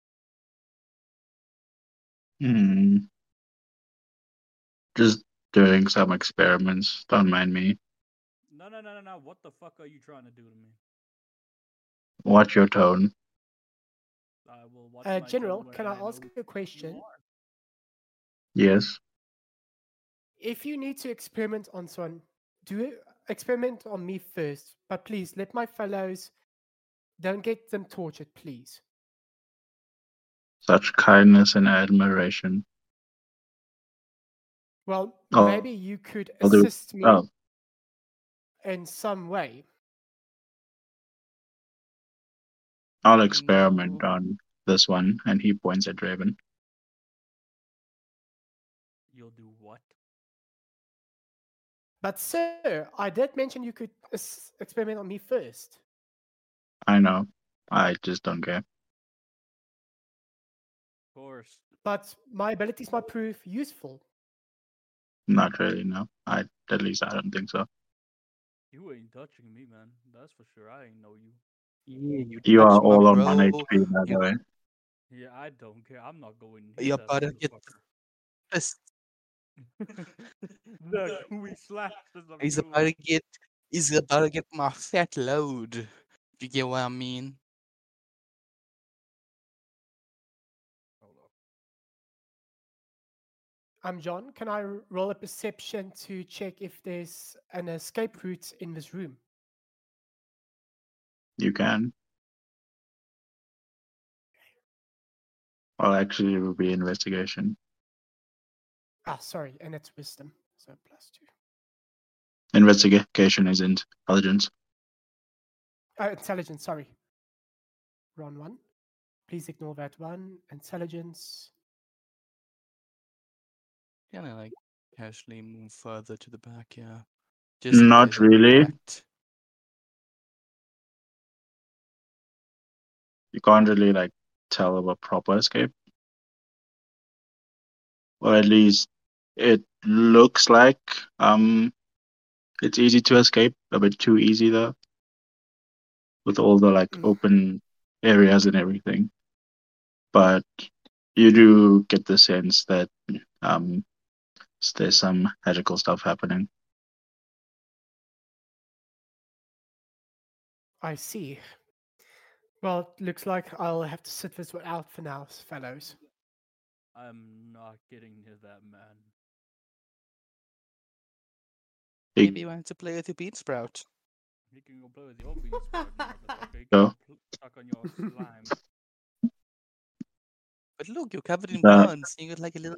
Just doing some experiments. Don't mind me. No. What the fuck are you trying to do to me? Watch your tone. I will watch my General, tone can when I know ask who a you question? are. Yes. If you need to experiment on someone, experiment on me first. But please, let my fellows, don't get them tortured, please. Such kindness and admiration. Well, Oh, maybe you could I'll do- assist me Oh, in some way. I'll experiment No. on this one. And he points at Raven. You'll do what? But sir, I did mention you could experiment on me first. I know. I just don't care. Of course. But my abilities might prove useful. Not really, no. At least I don't think so. You ain't touching me, man. That's for sure. I ain't know you. Yeah, You are touched my all on bro. 1 HP, by the You- way. Yeah, I don't care. I'm not going You're near that about to get motherfucker. pissed. Look, we slapped as I'm He's doing. about to get my fat load. If you get what I mean. Hold up. I'm John. Can I roll a perception to check if there's an escape route in this room? You can. Well, actually, it will be investigation. Ah, sorry, and it's wisdom. So +2. Investigation is intelligence. Oh, intelligence, sorry. Wrong one. Please ignore that one. Intelligence. Can I like casually move further to the back? Yeah. Just in Not case I get really. attacked. You can't really like tell of a proper escape. Or at least it looks like it's easy to escape, a bit too easy though, with all the like open areas and everything. But you do get the sense that there's some magical stuff happening. I see. Well, it looks like I'll have to sit this one out for now, fellows. I'm not getting near that man. Maybe you want to play with your bean sprout. You can go play with your bean sprout, motherfucker. You Oh. can suck on your slime. But look, you're covered in Uh, bones. You got like a little.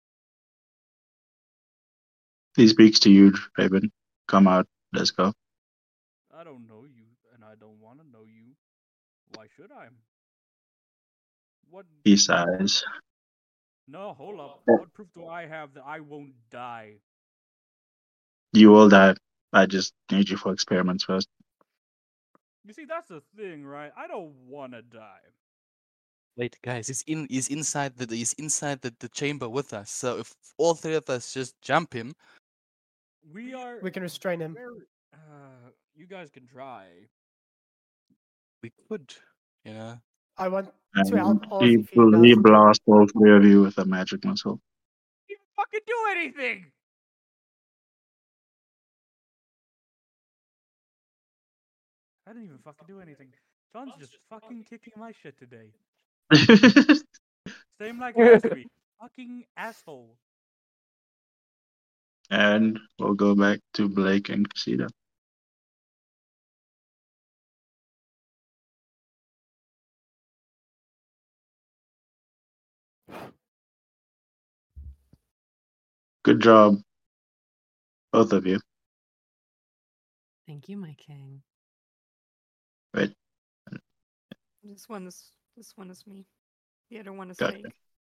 He speaks to you, Raven. Come out. Let's go. I don't know you, and I don't want to know you. Why should I? What? He sighs. No, hold up. What proof do I have that I won't die? You will die. I just need you for experiments first. You see, that's the thing, right? I don't want to die. Wait, guys, he's inside the chamber with us. So if all three of us just jump him, We can restrain him. You guys can try. we could, you know. I want And to help he Ozzy if will he does. blast all three of you with a magic missile. You didn't fucking do anything! I didn't even fucking do anything. John's just fucking kicking my shit today. Same like last week. Fucking asshole. And we'll go back to Blake and Cressida. Good job, both of you. Thank you, my king. Right. This one is me. The other one is Gotcha. fake.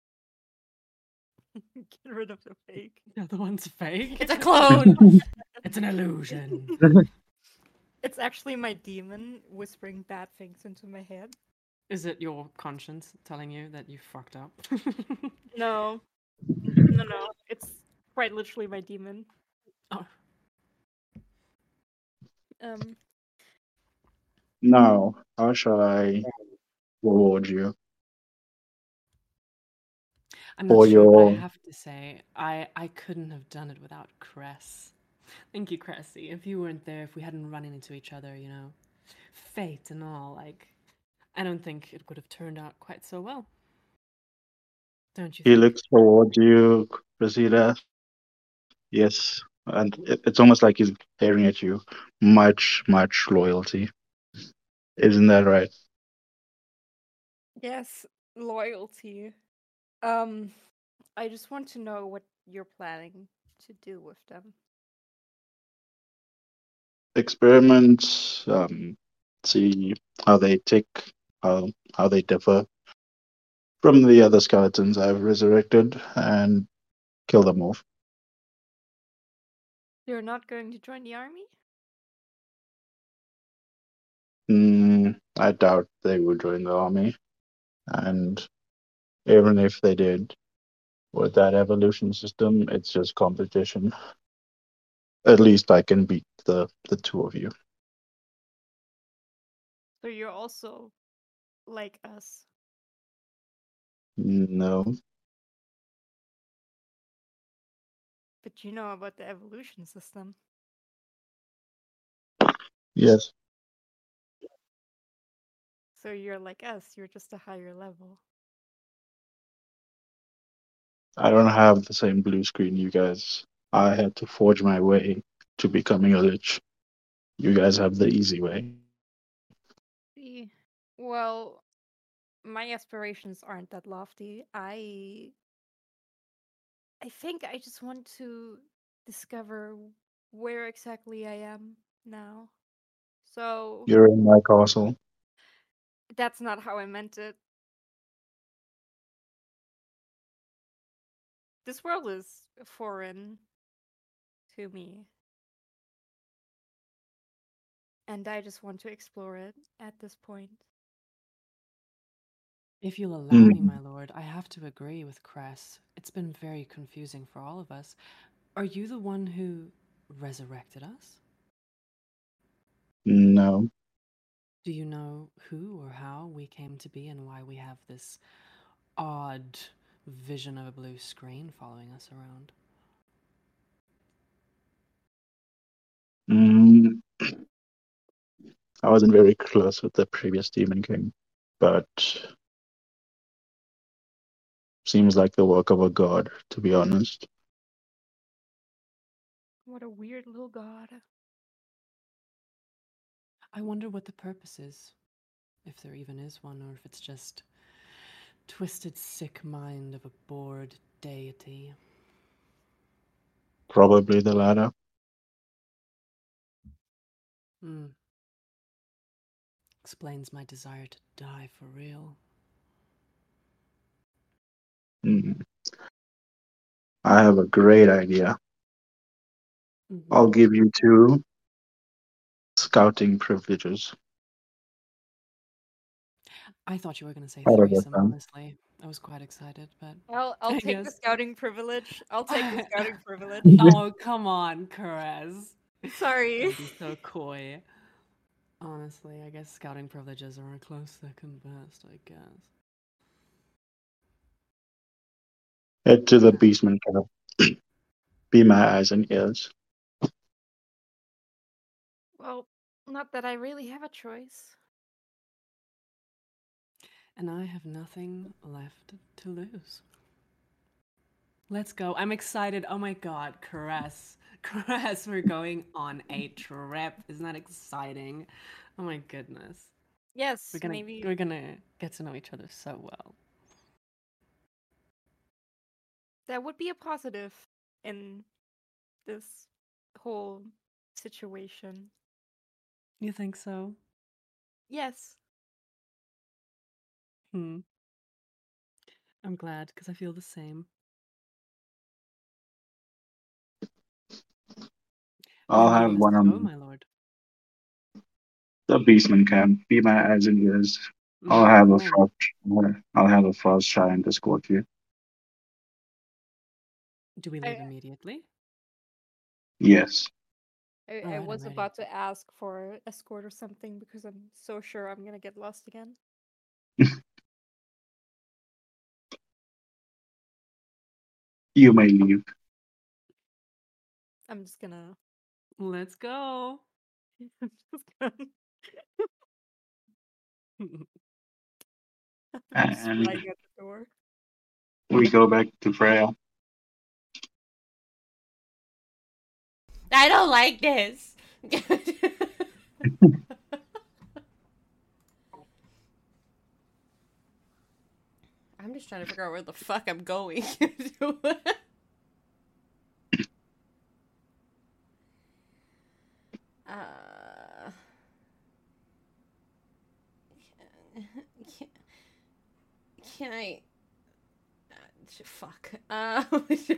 Get rid of the fake. The other one's fake. It's a clone. It's an illusion. It's actually my demon whispering bad things into my head. Is it your conscience telling you that you fucked up? No. No. It's quite literally my demon. Oh. Now, how shall I reward you? I'm not For sure, but I your- have to say, I couldn't have done it without Cress. Thank you, Cressy. If you weren't there, if we hadn't run into each other, you know, fate and all, like, I don't think it would have turned out quite so well. Don't you He think? looks towards you, Cressida. Yes, and it's almost like he's staring at you. Much loyalty. Isn't that right? Yes, loyalty. I just want to know what you're planning to do with them. Experiments, see how they tick, how they differ from the other skeletons I've resurrected, and kill them off. You're not going to join the army? I doubt they would join the army, and even if they did, with that evolution system, it's just competition. At least I can beat the two of you. So you're also like us. No. But you know about the evolution system. Yes. So you're like us, you're just a higher level. I don't have the same blue screen you guys. I had to forge my way to becoming a lich. You guys have the easy way. See, well, my aspirations aren't that lofty. I think I just want to discover where exactly I am now. So You're in my castle. that's not how I meant it. This world is foreign to me. And I just want to explore it at this point. If you'll allow me, my lord, I have to agree with Cress. It's been very confusing for all of us. Are you the one who resurrected us? No. Do you know who or how we came to be and why we have this odd vision of a blue screen following us around? I wasn't very close with the previous Demon King, but seems like the work of a god, to be honest. What a weird little god. I wonder what the purpose is, if there even is one, or if it's just twisted, sick mind of a bored deity. Probably the latter. Explains my desire to die for real. I have a great idea. I'll give you 2 scouting privileges. I thought you were going to say How does that threesome, sound? honestly. I was quite excited, but I'll I take the guess- scouting privilege. I'll take the scouting privilege. Oh, come on, Carez. Sorry. Don't be so coy. Honestly, I guess scouting privileges are a close second best, I guess. Head to the Beastman camp. Be my eyes and ears. Well, not that I really have a choice. And I have nothing left to lose. Let's go. I'm excited. Oh my god, Caress. Caress, we're going on a trip. Isn't that exciting? Oh my goodness. Yes, We're gonna get to know each other so well. That would be a positive in this whole situation. You think so? Yes. I'm glad, because I feel the same. I'll Where do have you one want us to go, on my lord? the Beastman camp. Be my eyes and ears. I'll have a frost giant escort you. Do we leave immediately? Yes. I Alright, I'm was ready. about to ask for escort or something because I'm so sure I'm gonna get lost again. You may leave. I'm just gonna. Let's go. I'm just gonna. I'm just And flying at the door. we go back to Freya. I don't like this. I'm just trying to figure out where the fuck I'm going. Can I? Fuck. I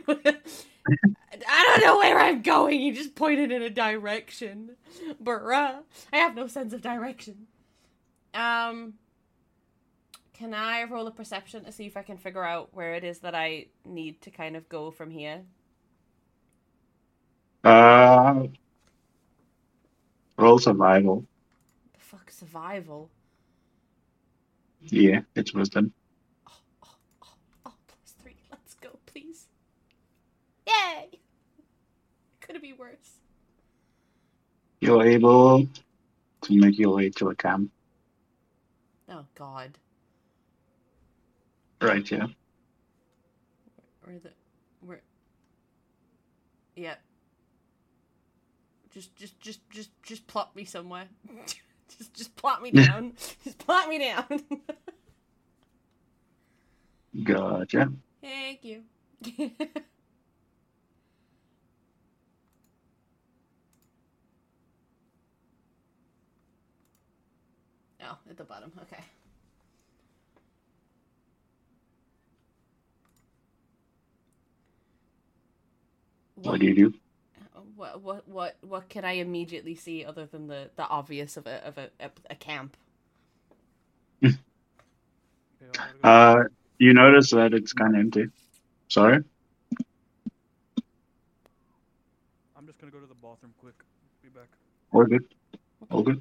don't know where I'm going. You just pointed in a direction, bruh. I have no sense of direction. Can I roll a perception to see if I can figure out where it is that I need to kind of go from here? Roll survival. The fuck, survival? Yeah, it's wisdom. +3. Let's go, please. Yay! Could it be worse? You're able to make your way to a camp. Oh god. Right here. Where? Yeah. Just plop me somewhere. just plop me down. Just plop me down. Gotcha. Thank you. Oh, at the bottom. Okay. What do you do? What can I immediately see other than the obvious of a camp? You notice that it's kind of empty. Sorry? I'm just gonna go to the bathroom quick. Be back. All good. All good.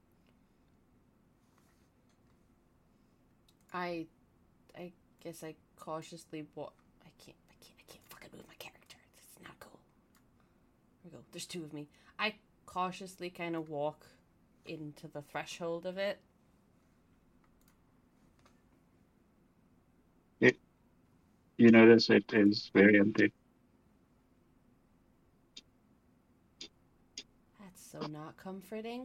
I guess I cautiously walk. I can't fucking move my character. It's not cool. Here we go. There's two of me. I cautiously kind of walk into the threshold of it. You notice it is very empty. That's so not comforting.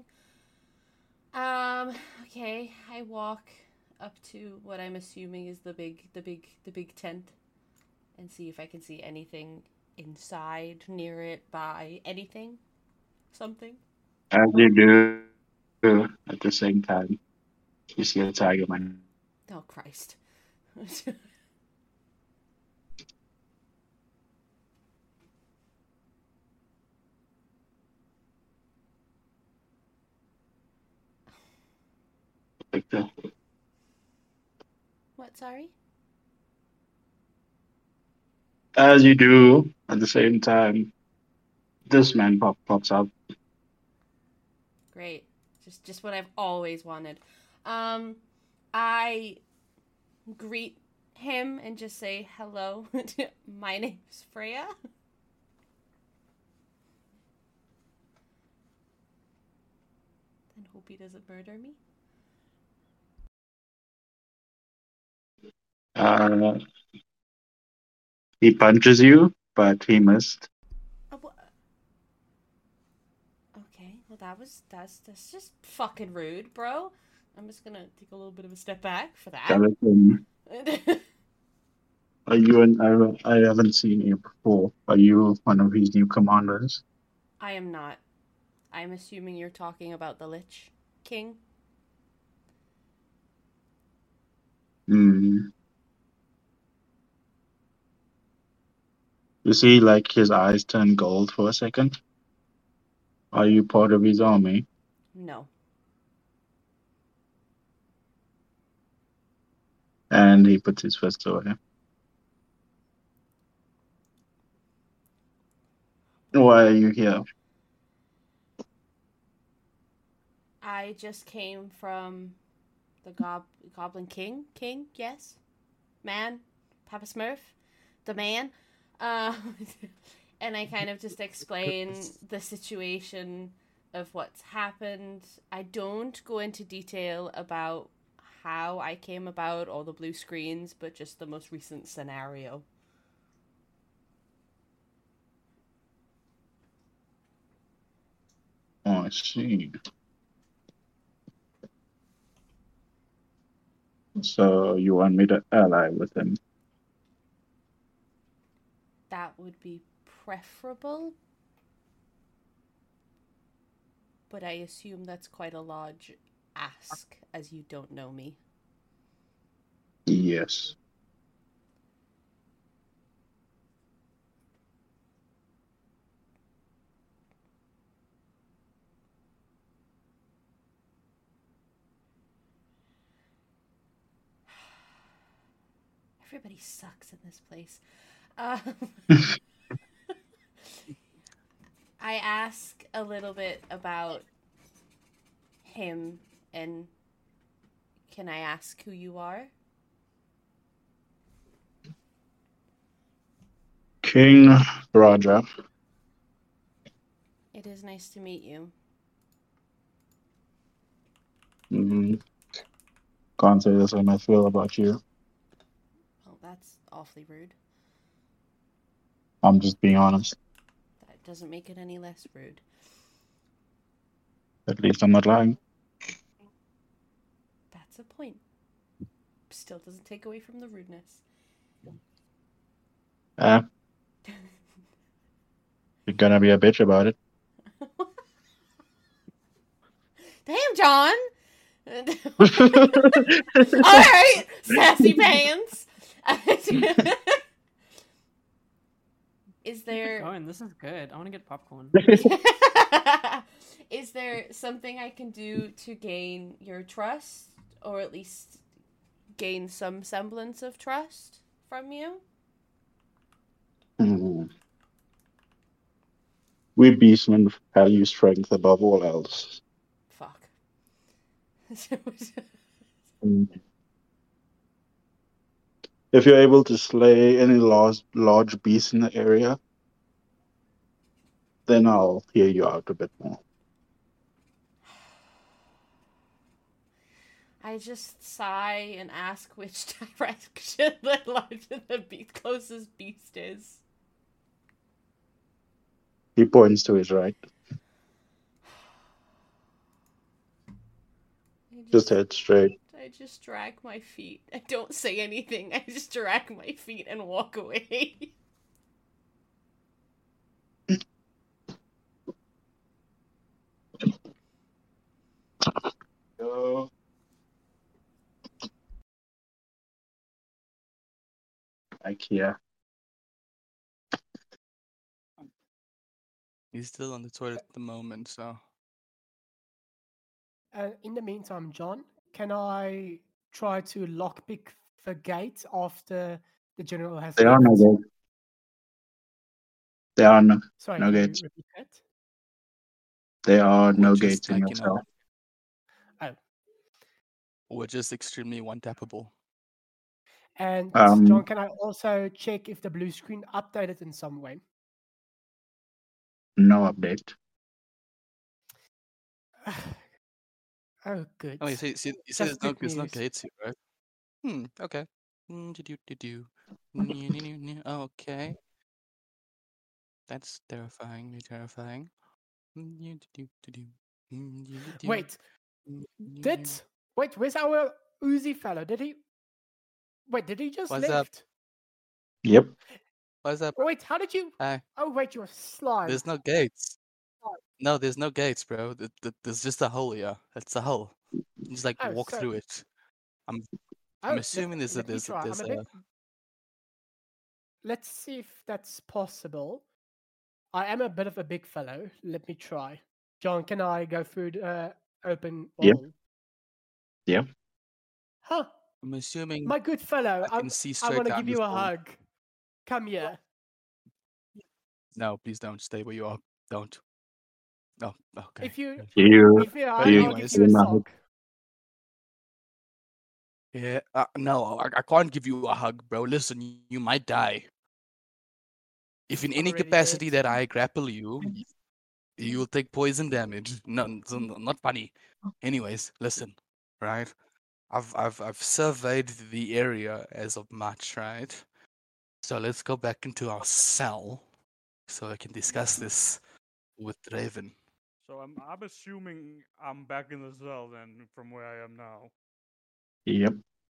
Okay. I walk up to what I'm assuming is the big tent and see if I can see anything inside, near it, by anything, something. As you do, at the same time, you see a tiger man. Oh Christ. Like that. What, sorry? As you do, at the same time, this man pops up. Great. Just what I've always wanted. I greet him and just say hello. My name's Freya. And hope he doesn't murder me. He punches you, but he missed. Okay, well that's just fucking rude, bro. I'm just gonna take a little bit of a step back for that. Skeleton. Are you I haven't seen you before. Are you one of his new commanders? I am not. I'm assuming you're talking about the Lich King. Hmm. You see, like, his eyes turn gold for a second. Are you part of his army? No. And he puts his fist away. Why are you here? I just came from the Goblin King. King, yes. Man. Papa Smurf. The man. And I kind of just explain the situation of what's happened. I don't go into detail about how I came about all the blue screens, but just the most recent scenario. Oh, I see. So you want me to ally with him? That would be preferable. But I assume that's quite a large ask, as you don't know me. Yes. Everybody sucks in this place. I ask a little bit about him, and can I ask who you are? King Raja. It is nice to meet you. Can't say the same I feel about you. Oh, that's awfully rude. I'm just being honest. That doesn't make it any less rude. At least I'm not lying. That's a point. Still doesn't take away from the rudeness. You're gonna be a bitch about it. Damn, John! Alright, sassy pants! Is there... Keep going. This is good. I want to get popcorn. Is there something I can do to gain your trust? Or at least gain some semblance of trust from you? We beastmen value strength above all else. Fuck. Mm. If you're able to slay any large beast in the area, then I'll hear you out a bit more. I just sigh and ask which direction the closest beast is. He points to his right. Just head straight. I just drag my feet. I don't say anything. I just drag my feet and walk away. Go. IKEA. He's still on the toilet at the moment, so In the meantime, John, can I try to lockpick the gate after the general has There are no left? gates. There are no Sorry, no can gates. you repeat that? There are no We're just gates in like, your cell. we're just extremely one-tappable. And Um, John, can I also check if the blue screen updated in some way? No update. Oh, good. Oh, you say Just there's no good news. gates here, right? Okay. Okay. That's terrifyingly terrifying. Wait, where's our Uzi fellow? Did he just What's up? left? Yep. What's up? Wait, how did you? Hi. Oh, wait, you're slime. There's no gates. No, there's no gates, bro. There's just a hole here. It's a hole. You just like Oh, walk so- through it. I'm Oh, assuming there's a let me try. there's I'm a bit... Let's see if that's possible. I am a bit of a big fellow. Let me try. John, can I go through the open Yep. wall? Yep. Huh. I'm assuming My good fellow, I can see I straight want to down give this you a hole. hug. Come here. No, please don't stay where you are. Don't. Oh, okay. If you, You. if you, But I'll anyways, give you a you're not- sock. Yeah. No, I can't give you a hug, bro. Listen, you might die. If in I'm any already capacity dead. that I grapple you, you'll take poison damage. No, not funny. Anyways, listen, right? I've surveyed the area as of much, right? So let's go back into our cell so I can discuss this with Raven. So I'm assuming I'm back in the cell then, from where I am now. Yep.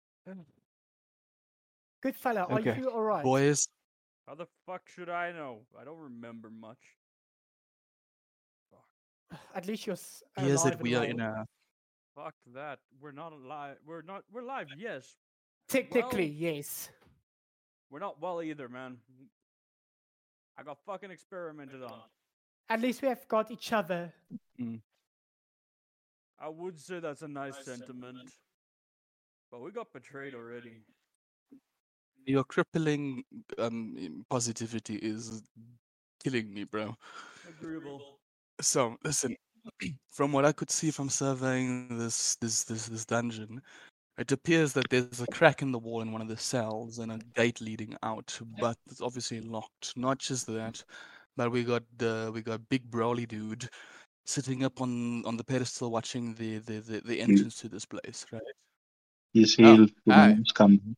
Good fellow, are Okay. you all right? Boys, How the fuck should I know? I don't remember much. At least you're here's alive it. We and are in well. a. Fuck that. We're not alive. We're live, yes. Technically, Well, yes. we're not well either, man. I got fucking experimented on. At least we have got each other. I would say that's a nice sentiment. But we got betrayed already. Your crippling positivity is killing me, bro. Agreeable. So listen, from what I could see from surveying this dungeon, it appears that there's a crack in the wall in one of the cells and a gate leading out, but it's obviously locked. Not just that, but we got big Broly dude sitting up on the pedestal watching the entrance to this place, right? He's healed. Hi. Come.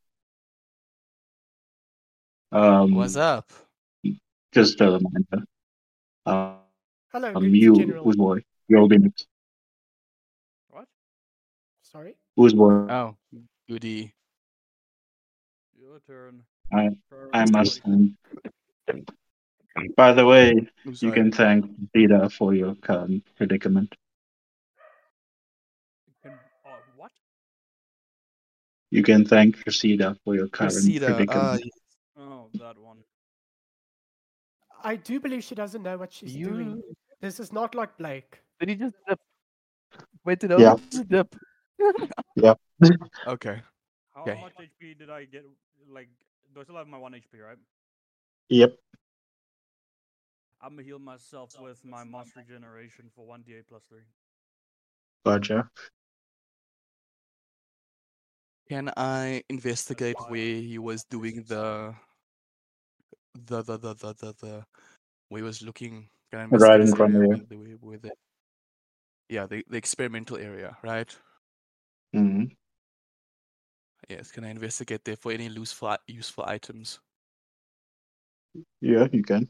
What's up? Just a reminder. Hello, good You, general. who's boy? You'll be next. What? Sorry? Who's boy? Oh, goody. Your turn. I must. By the way, I'm you sorry. can thank Zeta for your current predicament. What? You can thank Reseda for your current Reseda, predicament. Oh, that one. I do believe she doesn't know what she's doing. This is not like Blake. Did he just dip? Wait, did Yeah. just dip? Yeah. Okay. How Okay. much HP did I get? Like, do I still have my 1 HP, right? Yep. I'm gonna heal myself with my monster regeneration for 1d8 plus 3. Gotcha. Can I investigate where he was doing the where he was looking? Can I Right investigate in this front of area you. where the the experimental area, right? Hmm. Yes. Can I investigate there for any useful items? Yeah, you can.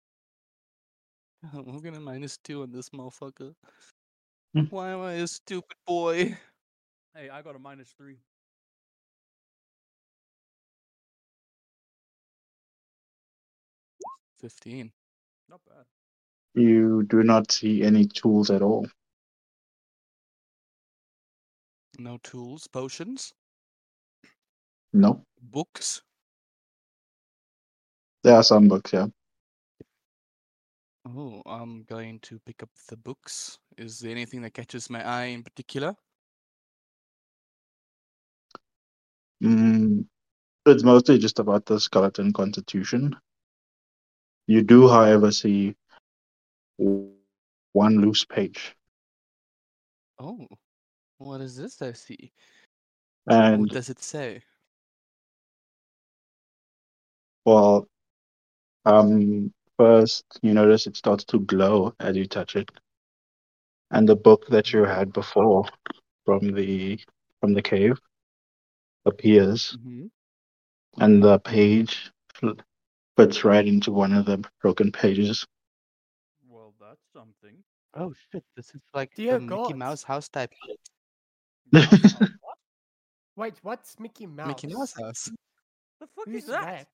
I'm gonna -2 on this motherfucker. Hmm. Why am I a stupid boy? Hey, I got a -3. 15. Not bad. You do not see any tools at all. No tools, potions, No. books. There are some books, yeah. Oh, I'm going to pick up the books. Is there anything that catches my eye in particular? It's mostly just about the skeleton constitution. You do, however, see one loose page. Oh, what is this I see? And, What does it say? well, first you notice it starts to glow as you touch it. And the book that you had before from the cave appears, Mm-hmm. and the page fits right into one of the broken pages. Well, that's something. Oh shit, this is like Dear some Mickey God. Mouse house type shit. Mouse house? What? Wait, what's Mickey Mouse? Mickey Mouse house. The fuck Who's is that?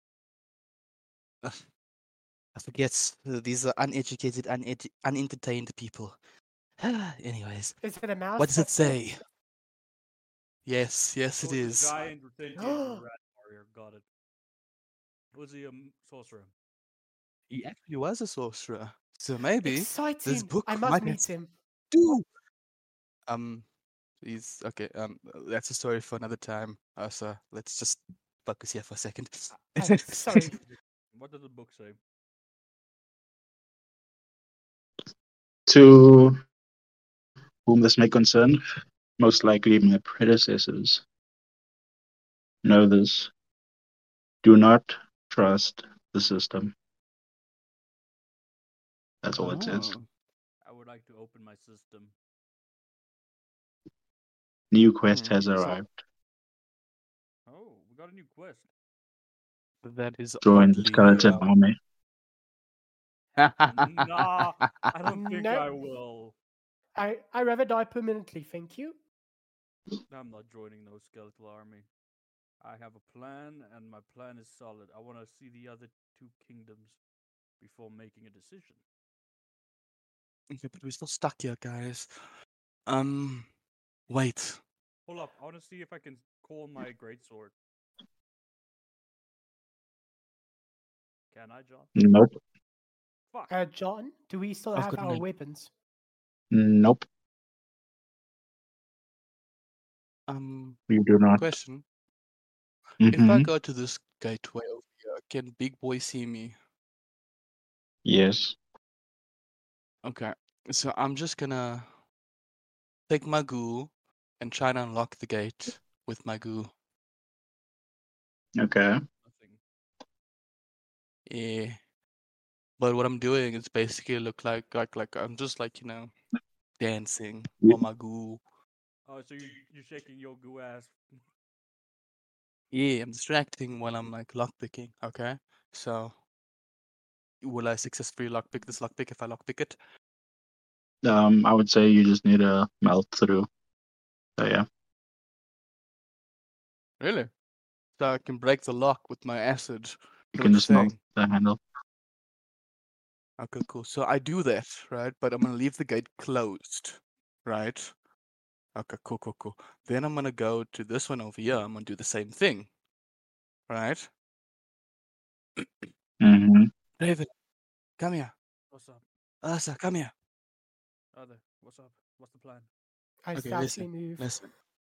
I forget. These are uneducated, unentertained people. Anyways, Is it a mouse? what does it that say? talks? Yes, yes, Oh, it it's a is. giant Rotentiated rat warrior. Got it. Was he a sorcerer? He actually was a sorcerer, so maybe this Exciting! book I must might meet have him. do. He's okay. That's a story for another time. So let's just focus here for a second. Sorry. What does the book say? To whom this may concern, most likely my predecessors know this. Do not trust the system. That's all it says. Oh. I would like to open my system. New quest Hmm, has so- arrived. Oh, we got a new quest. That is Join the oddly. skeleton army. Nah, I don't think No. I will. I rather die permanently, thank you. I'm not joining no skeletal army. I have a plan, and my plan is solid. I want to see the other two kingdoms before making a decision. Okay, but we're still stuck here, guys. Wait. Hold up, I want to see if I can call my greatsword. Can I, John? Nope. Fuck. John, do we still I've have got our an- weapons? Nope. You do not. Question. If I Mm-hmm. go to this gateway over here, can Big Boy see me? Yes. Okay, so I'm just gonna take my goo and try to unlock the gate with my goo. Okay. Nothing. Yeah. But what I'm doing is basically look like I'm just like, dancing on my goo. Oh, so you're shaking your goo ass. Yeah, I'm distracting while I'm like lockpicking, okay? So will I successfully lockpick this lockpick if I lockpick it? I would say you just need to melt through. So yeah. Really? So I can break the lock with my acid. Is You that can what you're just melt saying? the handle. Okay, cool. So I do that, right? But I'm gonna leave the gate closed, right? Okay, cool. Then I'm gonna go to this one over here. I'm gonna do the same thing, right? Mm-hmm. David, come here. What's up? Asa, come here. Other, what's up? What's the plan? I Okay, stealthily move. listen.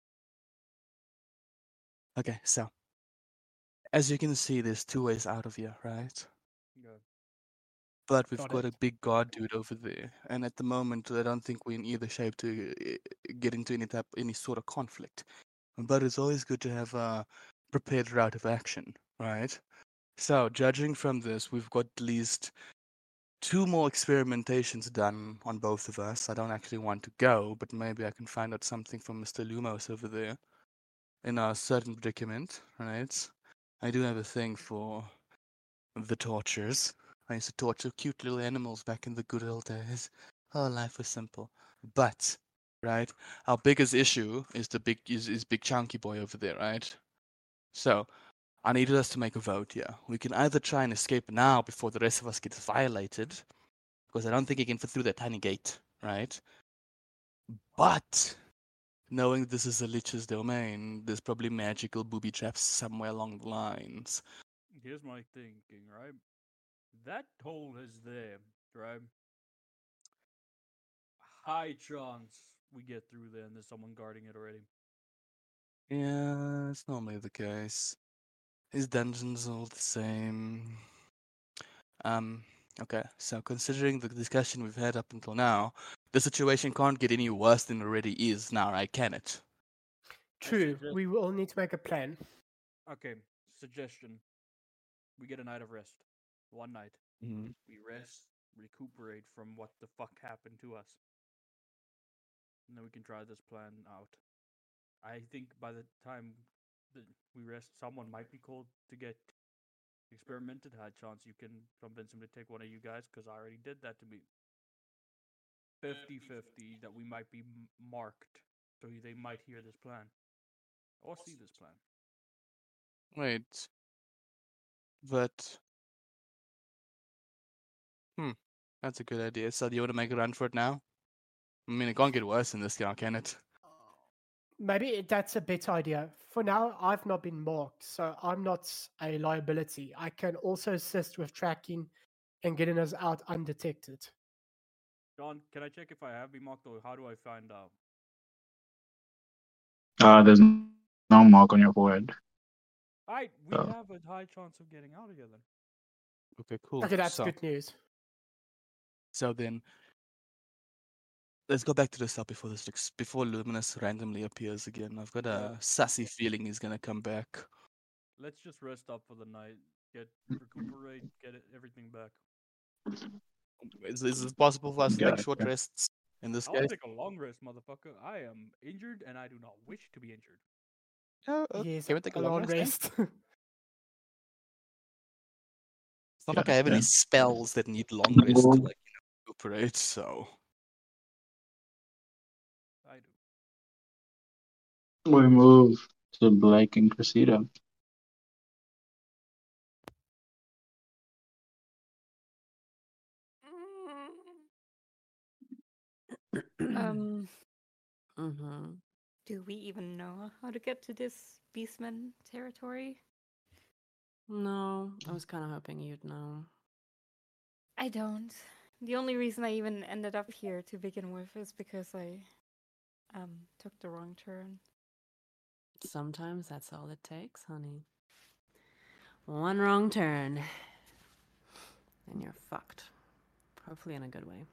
Okay, so as you can see, there's two ways out of here, right? Good. But we've Got got it. a big guard dude over there, and at the moment, I don't think we're in either shape to get into any sort of conflict. But it's always good to have a prepared route of action, right? So, judging from this, we've got at least 2 more experimentations done on both of us. I don't actually want to go, but maybe I can find out something from Mr. Lumos over there in a certain predicament, right? I do have a thing for the tortures. I used to torture cute little animals back in the good old days. Oh, life was simple. But, right, our biggest issue is is Big Chunky Boy over there, right? So, I needed us to make a vote here. We can either try and escape now before the rest of us gets violated, because I don't think he can fit through that tiny gate, right? But knowing this is a Lich's domain, there's probably magical booby traps somewhere along the lines. Here's my thinking, right? That hole is there, right? High chance we get through there and there's someone guarding it already. Yeah, it's normally the case. His dungeons are all the same. Okay, so considering the discussion we've had up until now, the situation can't get any worse than it already is now, right? Can it? True. suggest- We will need to make a plan. Okay, suggestion. We get a night of rest. One night. Mhm. We rest, recuperate from what the fuck happened to us. And then we can try this plan out. I think by the time that we rest, someone might be called to get experimented. High chance you can convince him to take one of you guys, because I already did that to me. 50-50 that we might be marked, so they might hear this plan. Or see this plan. Wait. But. That's a good idea. So, do you want to make a run for it now? I mean, it can't get worse than this now, can it? Maybe that's a better idea. For now, I've not been marked, so I'm not a liability. I can also assist with tracking and getting us out undetected. John, can I check if I have been marked, or how do I find out? There's no mark on your forehead. We Oh. have a high chance of getting out of here then. Okay, cool. Okay, that's so, good news. So then, let's go back to the stuff before before Luminous randomly appears again. I've got a sassy feeling he's gonna come back. Let's just rest up for the night, recuperate, get everything back. Is it possible for us to take Gotcha. short rests in this I'll case? take a long rest, motherfucker. I am injured and I do not wish to be injured. Oh, okay. Yes, Can we take a a long long rest? rest. It's not like I have any Gotcha. spells that need long rest to recuperate. So I do. We move to Blake and Cressida. Um, Mm-hmm. do we even know how to get to this Beastman territory? No, I was kind of hoping you'd know. I don't. The only reason I even ended up here to begin with is because I took the wrong turn. Sometimes that's all it takes, honey. One wrong turn, and you're fucked. Hopefully in a good way.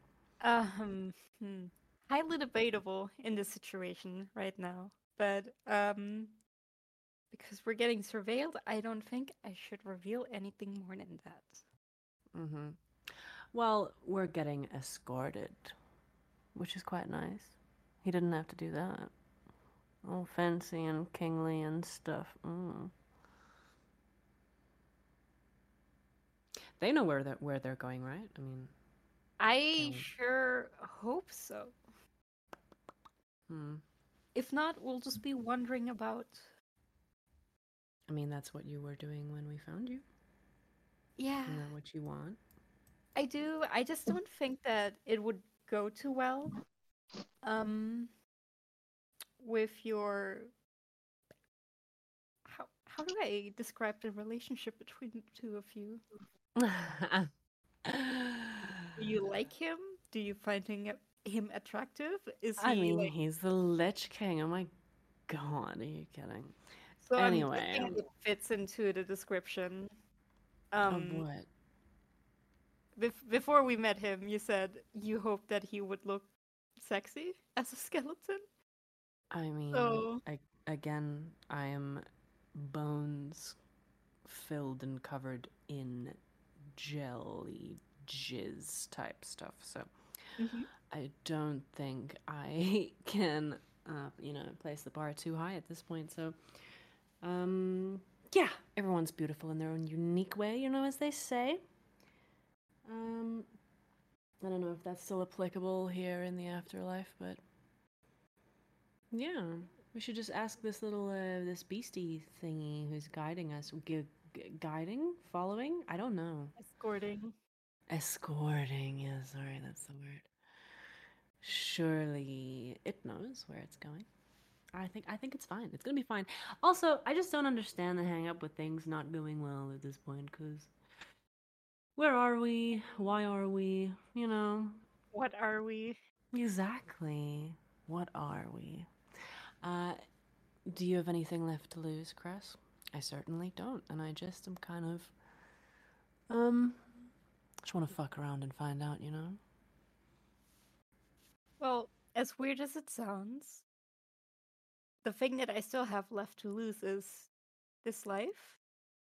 Highly debatable in this situation right now, but because we're getting surveilled, I don't think I should reveal anything more than that. Mm-hmm. Well, we're getting escorted, which is quite nice. He didn't have to do that. All fancy and kingly and stuff. They know where they're going, right? I mean, I sure hope so. If not, we'll just be wandering about. I mean, that's what you were doing when we found you. Yeah. Isn't that what you want? I do. I just don't think that it would go too well. With your how do I describe the relationship between the two of you? Do you like him? Do you find him attractive? Is he? I mean, he's the Lich King. Oh my god, are you kidding? So anyway, I'm guessing it fits into the description. Of what? before we met him, you said you hoped that he would look sexy as a skeleton. I mean, So again, I am bones filled and covered in jelly jizz type stuff. So mhm. I don't think I can, place the bar too high at this point. So, yeah, everyone's beautiful in their own unique way, as they say. I don't know if that's still applicable here in the afterlife, but yeah, we should just ask this little, this beastie thingy who's guiding us. Guiding? Following? I don't know. Escorting. Escorting, yeah, sorry, that's the word. Surely it knows where it's going. I think it's fine. It's gonna be fine. Also, I just don't understand the hang up with things not going well at this point, because where are we? Why are we? What are we? Exactly. What are we? Uh, do you have anything left to lose, Cress? I certainly don't, and I just am kind of, just want to fuck around and find out, Well, as weird as it sounds, the thing that I still have left to lose is this life.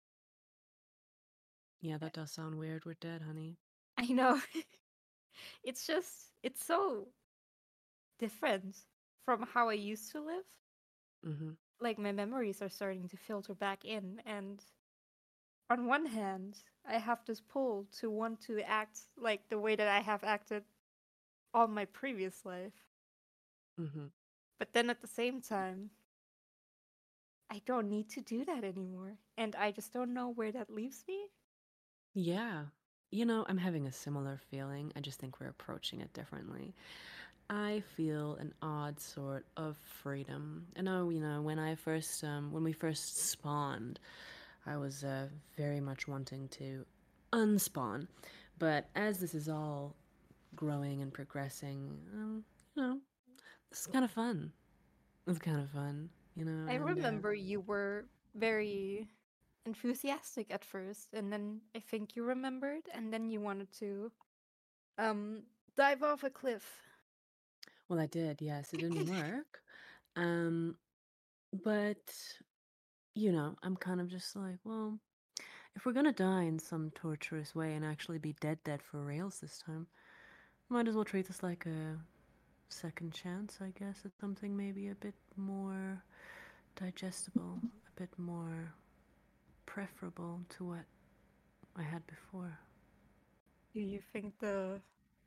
Yeah, that does sound weird. We're dead, honey. I know. It's so different from how I used to live. Mm-hmm. Like, my memories are starting to filter back in, and on one hand, I have this pull to want to act like the way that I have acted all my previous life. Mm-hmm. But then at the same time, I don't need to do that anymore. And I just don't know where that leaves me. Yeah. I'm having a similar feeling. I just think we're approaching it differently. I feel an odd sort of freedom. I know, when we first spawned, I was very much wanting to unspawn. But as this is all growing and progressing, this is kind of fun. It's kind of fun, I and remember you were very enthusiastic at first, and then I think you remembered, and then you wanted to um dive off a cliff. well, I did, yes, it didn't work. Um, but I'm kind of just like, well, if we're gonna die in some torturous way and actually be dead for reals this time, might as well treat this like a second chance, I guess, at something maybe a bit more digestible, a bit more preferable to what I had before. Do you think the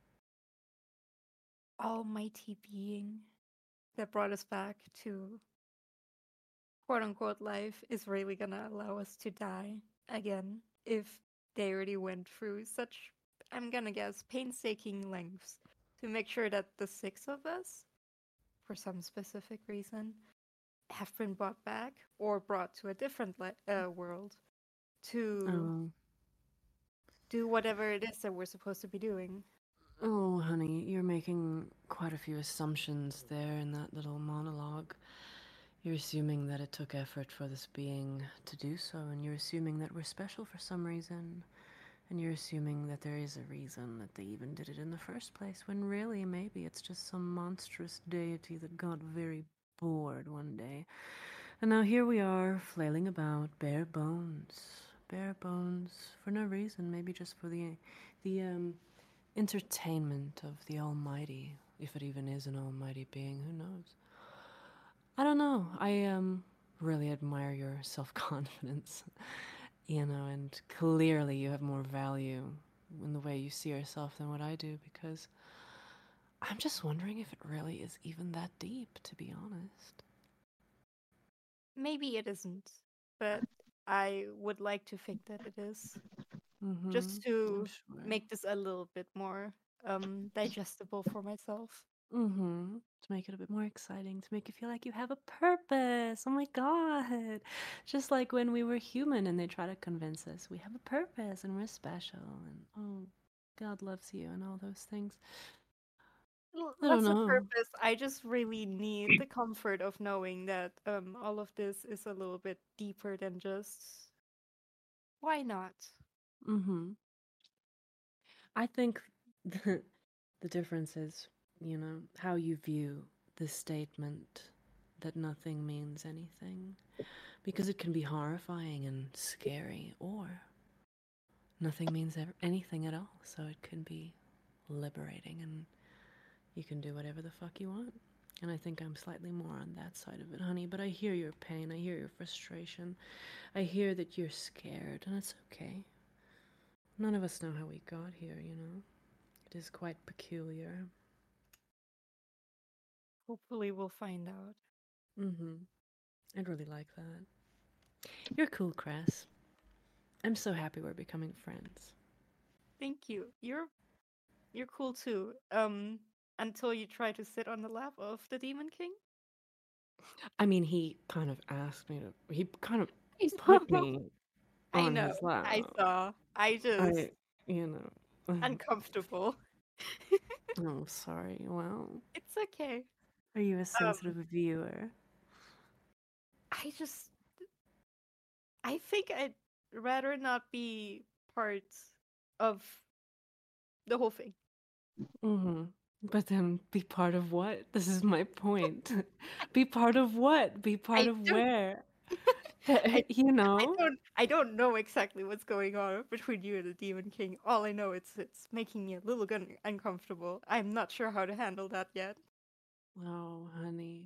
almighty being that brought us back to quote unquote life is really gonna allow us to die again if they already went through such, I'm gonna guess, painstaking lengths to make sure that the six of us, for some specific reason, have been brought back or brought to a different world to Oh, do whatever it is that we're supposed to be doing? oh, honey, you're making quite a few assumptions there in that little monologue. You're assuming that it took effort for this being to do so, and you're assuming that we're special for some reason, and you're assuming that there is a reason that they even did it in the first place, when really maybe it's just some monstrous deity that got very bored one day. And now here we are, flailing about, bare bones for no reason, maybe just for the entertainment of the Almighty, if it even is an almighty being, who knows? I don't know. I really admire your self-confidence, and clearly you have more value in the way you see yourself than what I do, because I'm just wondering if it really is even that deep, to be honest. Maybe it isn't, but I would like to think that it is. Mm-hmm. Just I'm to sure. make this a little bit more digestible for myself. Mm-hmm. To make it a bit more exciting, to make you feel like you have a purpose. Oh my God. Just like when we were human and they try to convince us we have a purpose and we're special and oh, God loves you and all those things. I don't What's the know. purpose? I just really need the comfort of knowing that all of this is a little bit deeper than just why not? Mm-hmm. I think the difference is, how you view the statement that nothing means anything. Because it can be horrifying and scary, or nothing means anything at all. So it can be liberating, and you can do whatever the fuck you want. And I think I'm slightly more on that side of it, honey. But I hear your pain. I hear your frustration. I hear that you're scared, and it's okay. None of us know how we got here, It is quite peculiar. Hopefully we'll find out. I'd really like that. You're cool, Cress. I'm so happy we're becoming friends. Thank you. You're cool too. Until you try to sit on the lap of the Demon King. I mean, he kind of asked me to. He kind of put me on his lap. I saw. Uncomfortable. Oh, sorry. Well, it's okay. Are you a sensitive viewer? I think I'd rather not be part of the whole thing. But then be part of what? This is my point. Be part of what? Be part of where? I don't know exactly what's going on between you and the Demon King. All I know it's making me a little uncomfortable. I'm not sure how to handle that yet. Oh, honey.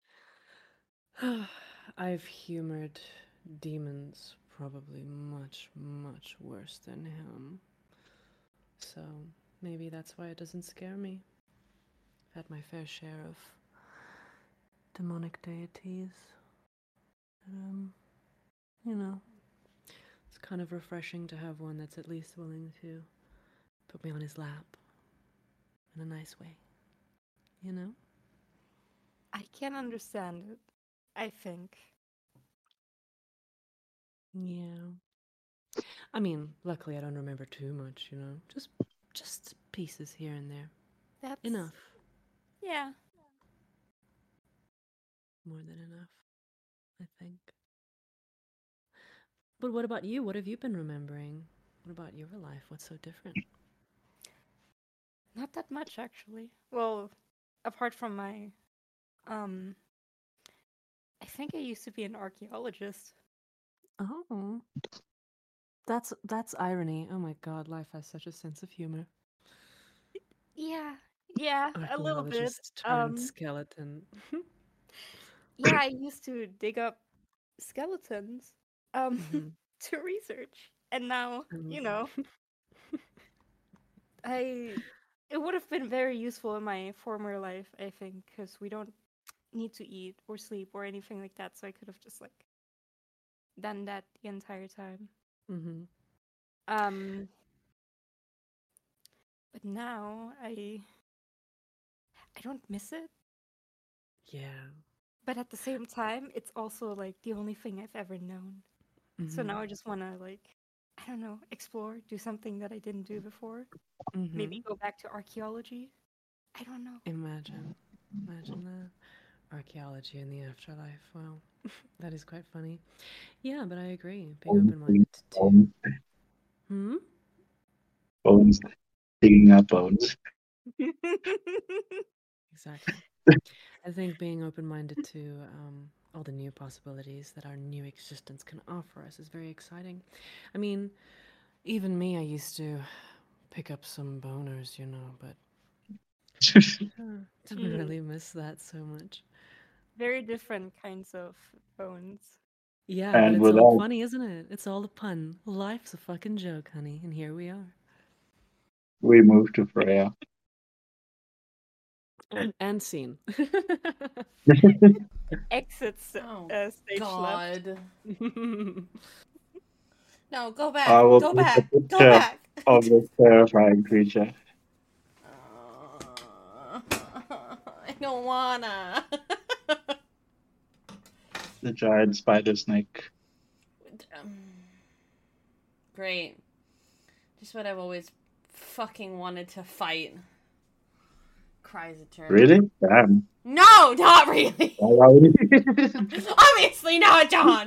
I've humored demons probably much, much worse than him. So maybe that's why it doesn't scare me. I've had my fair share of demonic deities. It's kind of refreshing to have one that's at least willing to put me on his lap in a nice way. I can understand it, I think. Yeah. I mean, luckily I don't remember too much, Just pieces here and there. That's enough. Yeah. More than enough, I think. But what about you? What have you been remembering? What about your life? What's so different? Not that much, actually. Well, apart from my... I think I used to be an archaeologist. Oh. That's irony. Oh my god, life has such a sense of humor. Yeah, a little bit. Archaeologist turned skeleton. Yeah, I used to dig up skeletons to research. And now, it would have been very useful in my former life, I think, because we don't need to eat or sleep or anything like that, so I could have just done that the entire time. But now I don't miss it. Yeah. But at the same time, it's also the only thing I've ever known. So now I just want to I don't know, explore, do something that I didn't do before. Maybe go back to archaeology. I don't know. Imagine that. Archaeology in the afterlife. Wow. That is quite funny. Yeah, but I agree. Being open-minded too. Bones. Digging up bones. Exactly. I think being open-minded to all the new possibilities that our new existence can offer us is very exciting. I mean, even me, I used to pick up some boners, but didn't really miss that so much. Very different kinds of bones. Yeah, and but it's all funny, isn't it? It's all a pun. Life's a fucking joke, honey, and here we are. We moved to Freya. And scene. Exit stage God. left. No, go back. I will go back. Go picture back. Of this terrifying creature. I don't wanna. The giant spider snake. Great. Just what I've always fucking wanted to fight. Cries eternal. Really? Damn. No, not really. Obviously not, John.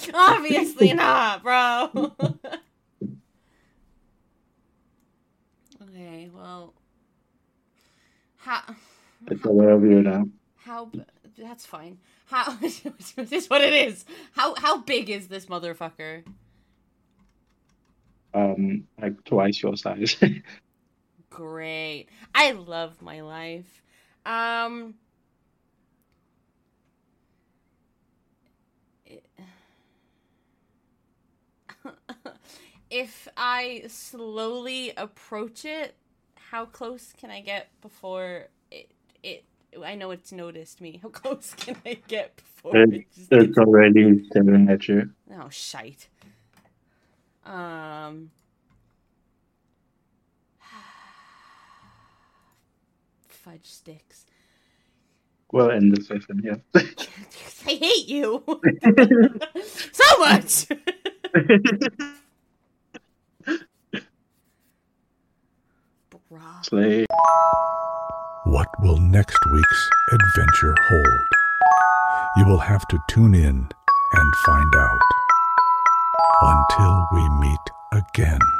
Obviously not, bro. Okay, well, how? It's aware of you now. That's fine. How? This is what it is. How big is this motherfucker? Like twice your size. Great. I love my life. If I slowly approach it, how close can I get before it I know it's noticed me. How close can I get before it just It's gets... already staring at you. Oh, shite. Fudge sticks. We'll end the session here. I hate you so much. Slay. What will next week's adventure hold? You will have to tune in and find out. Until we meet again.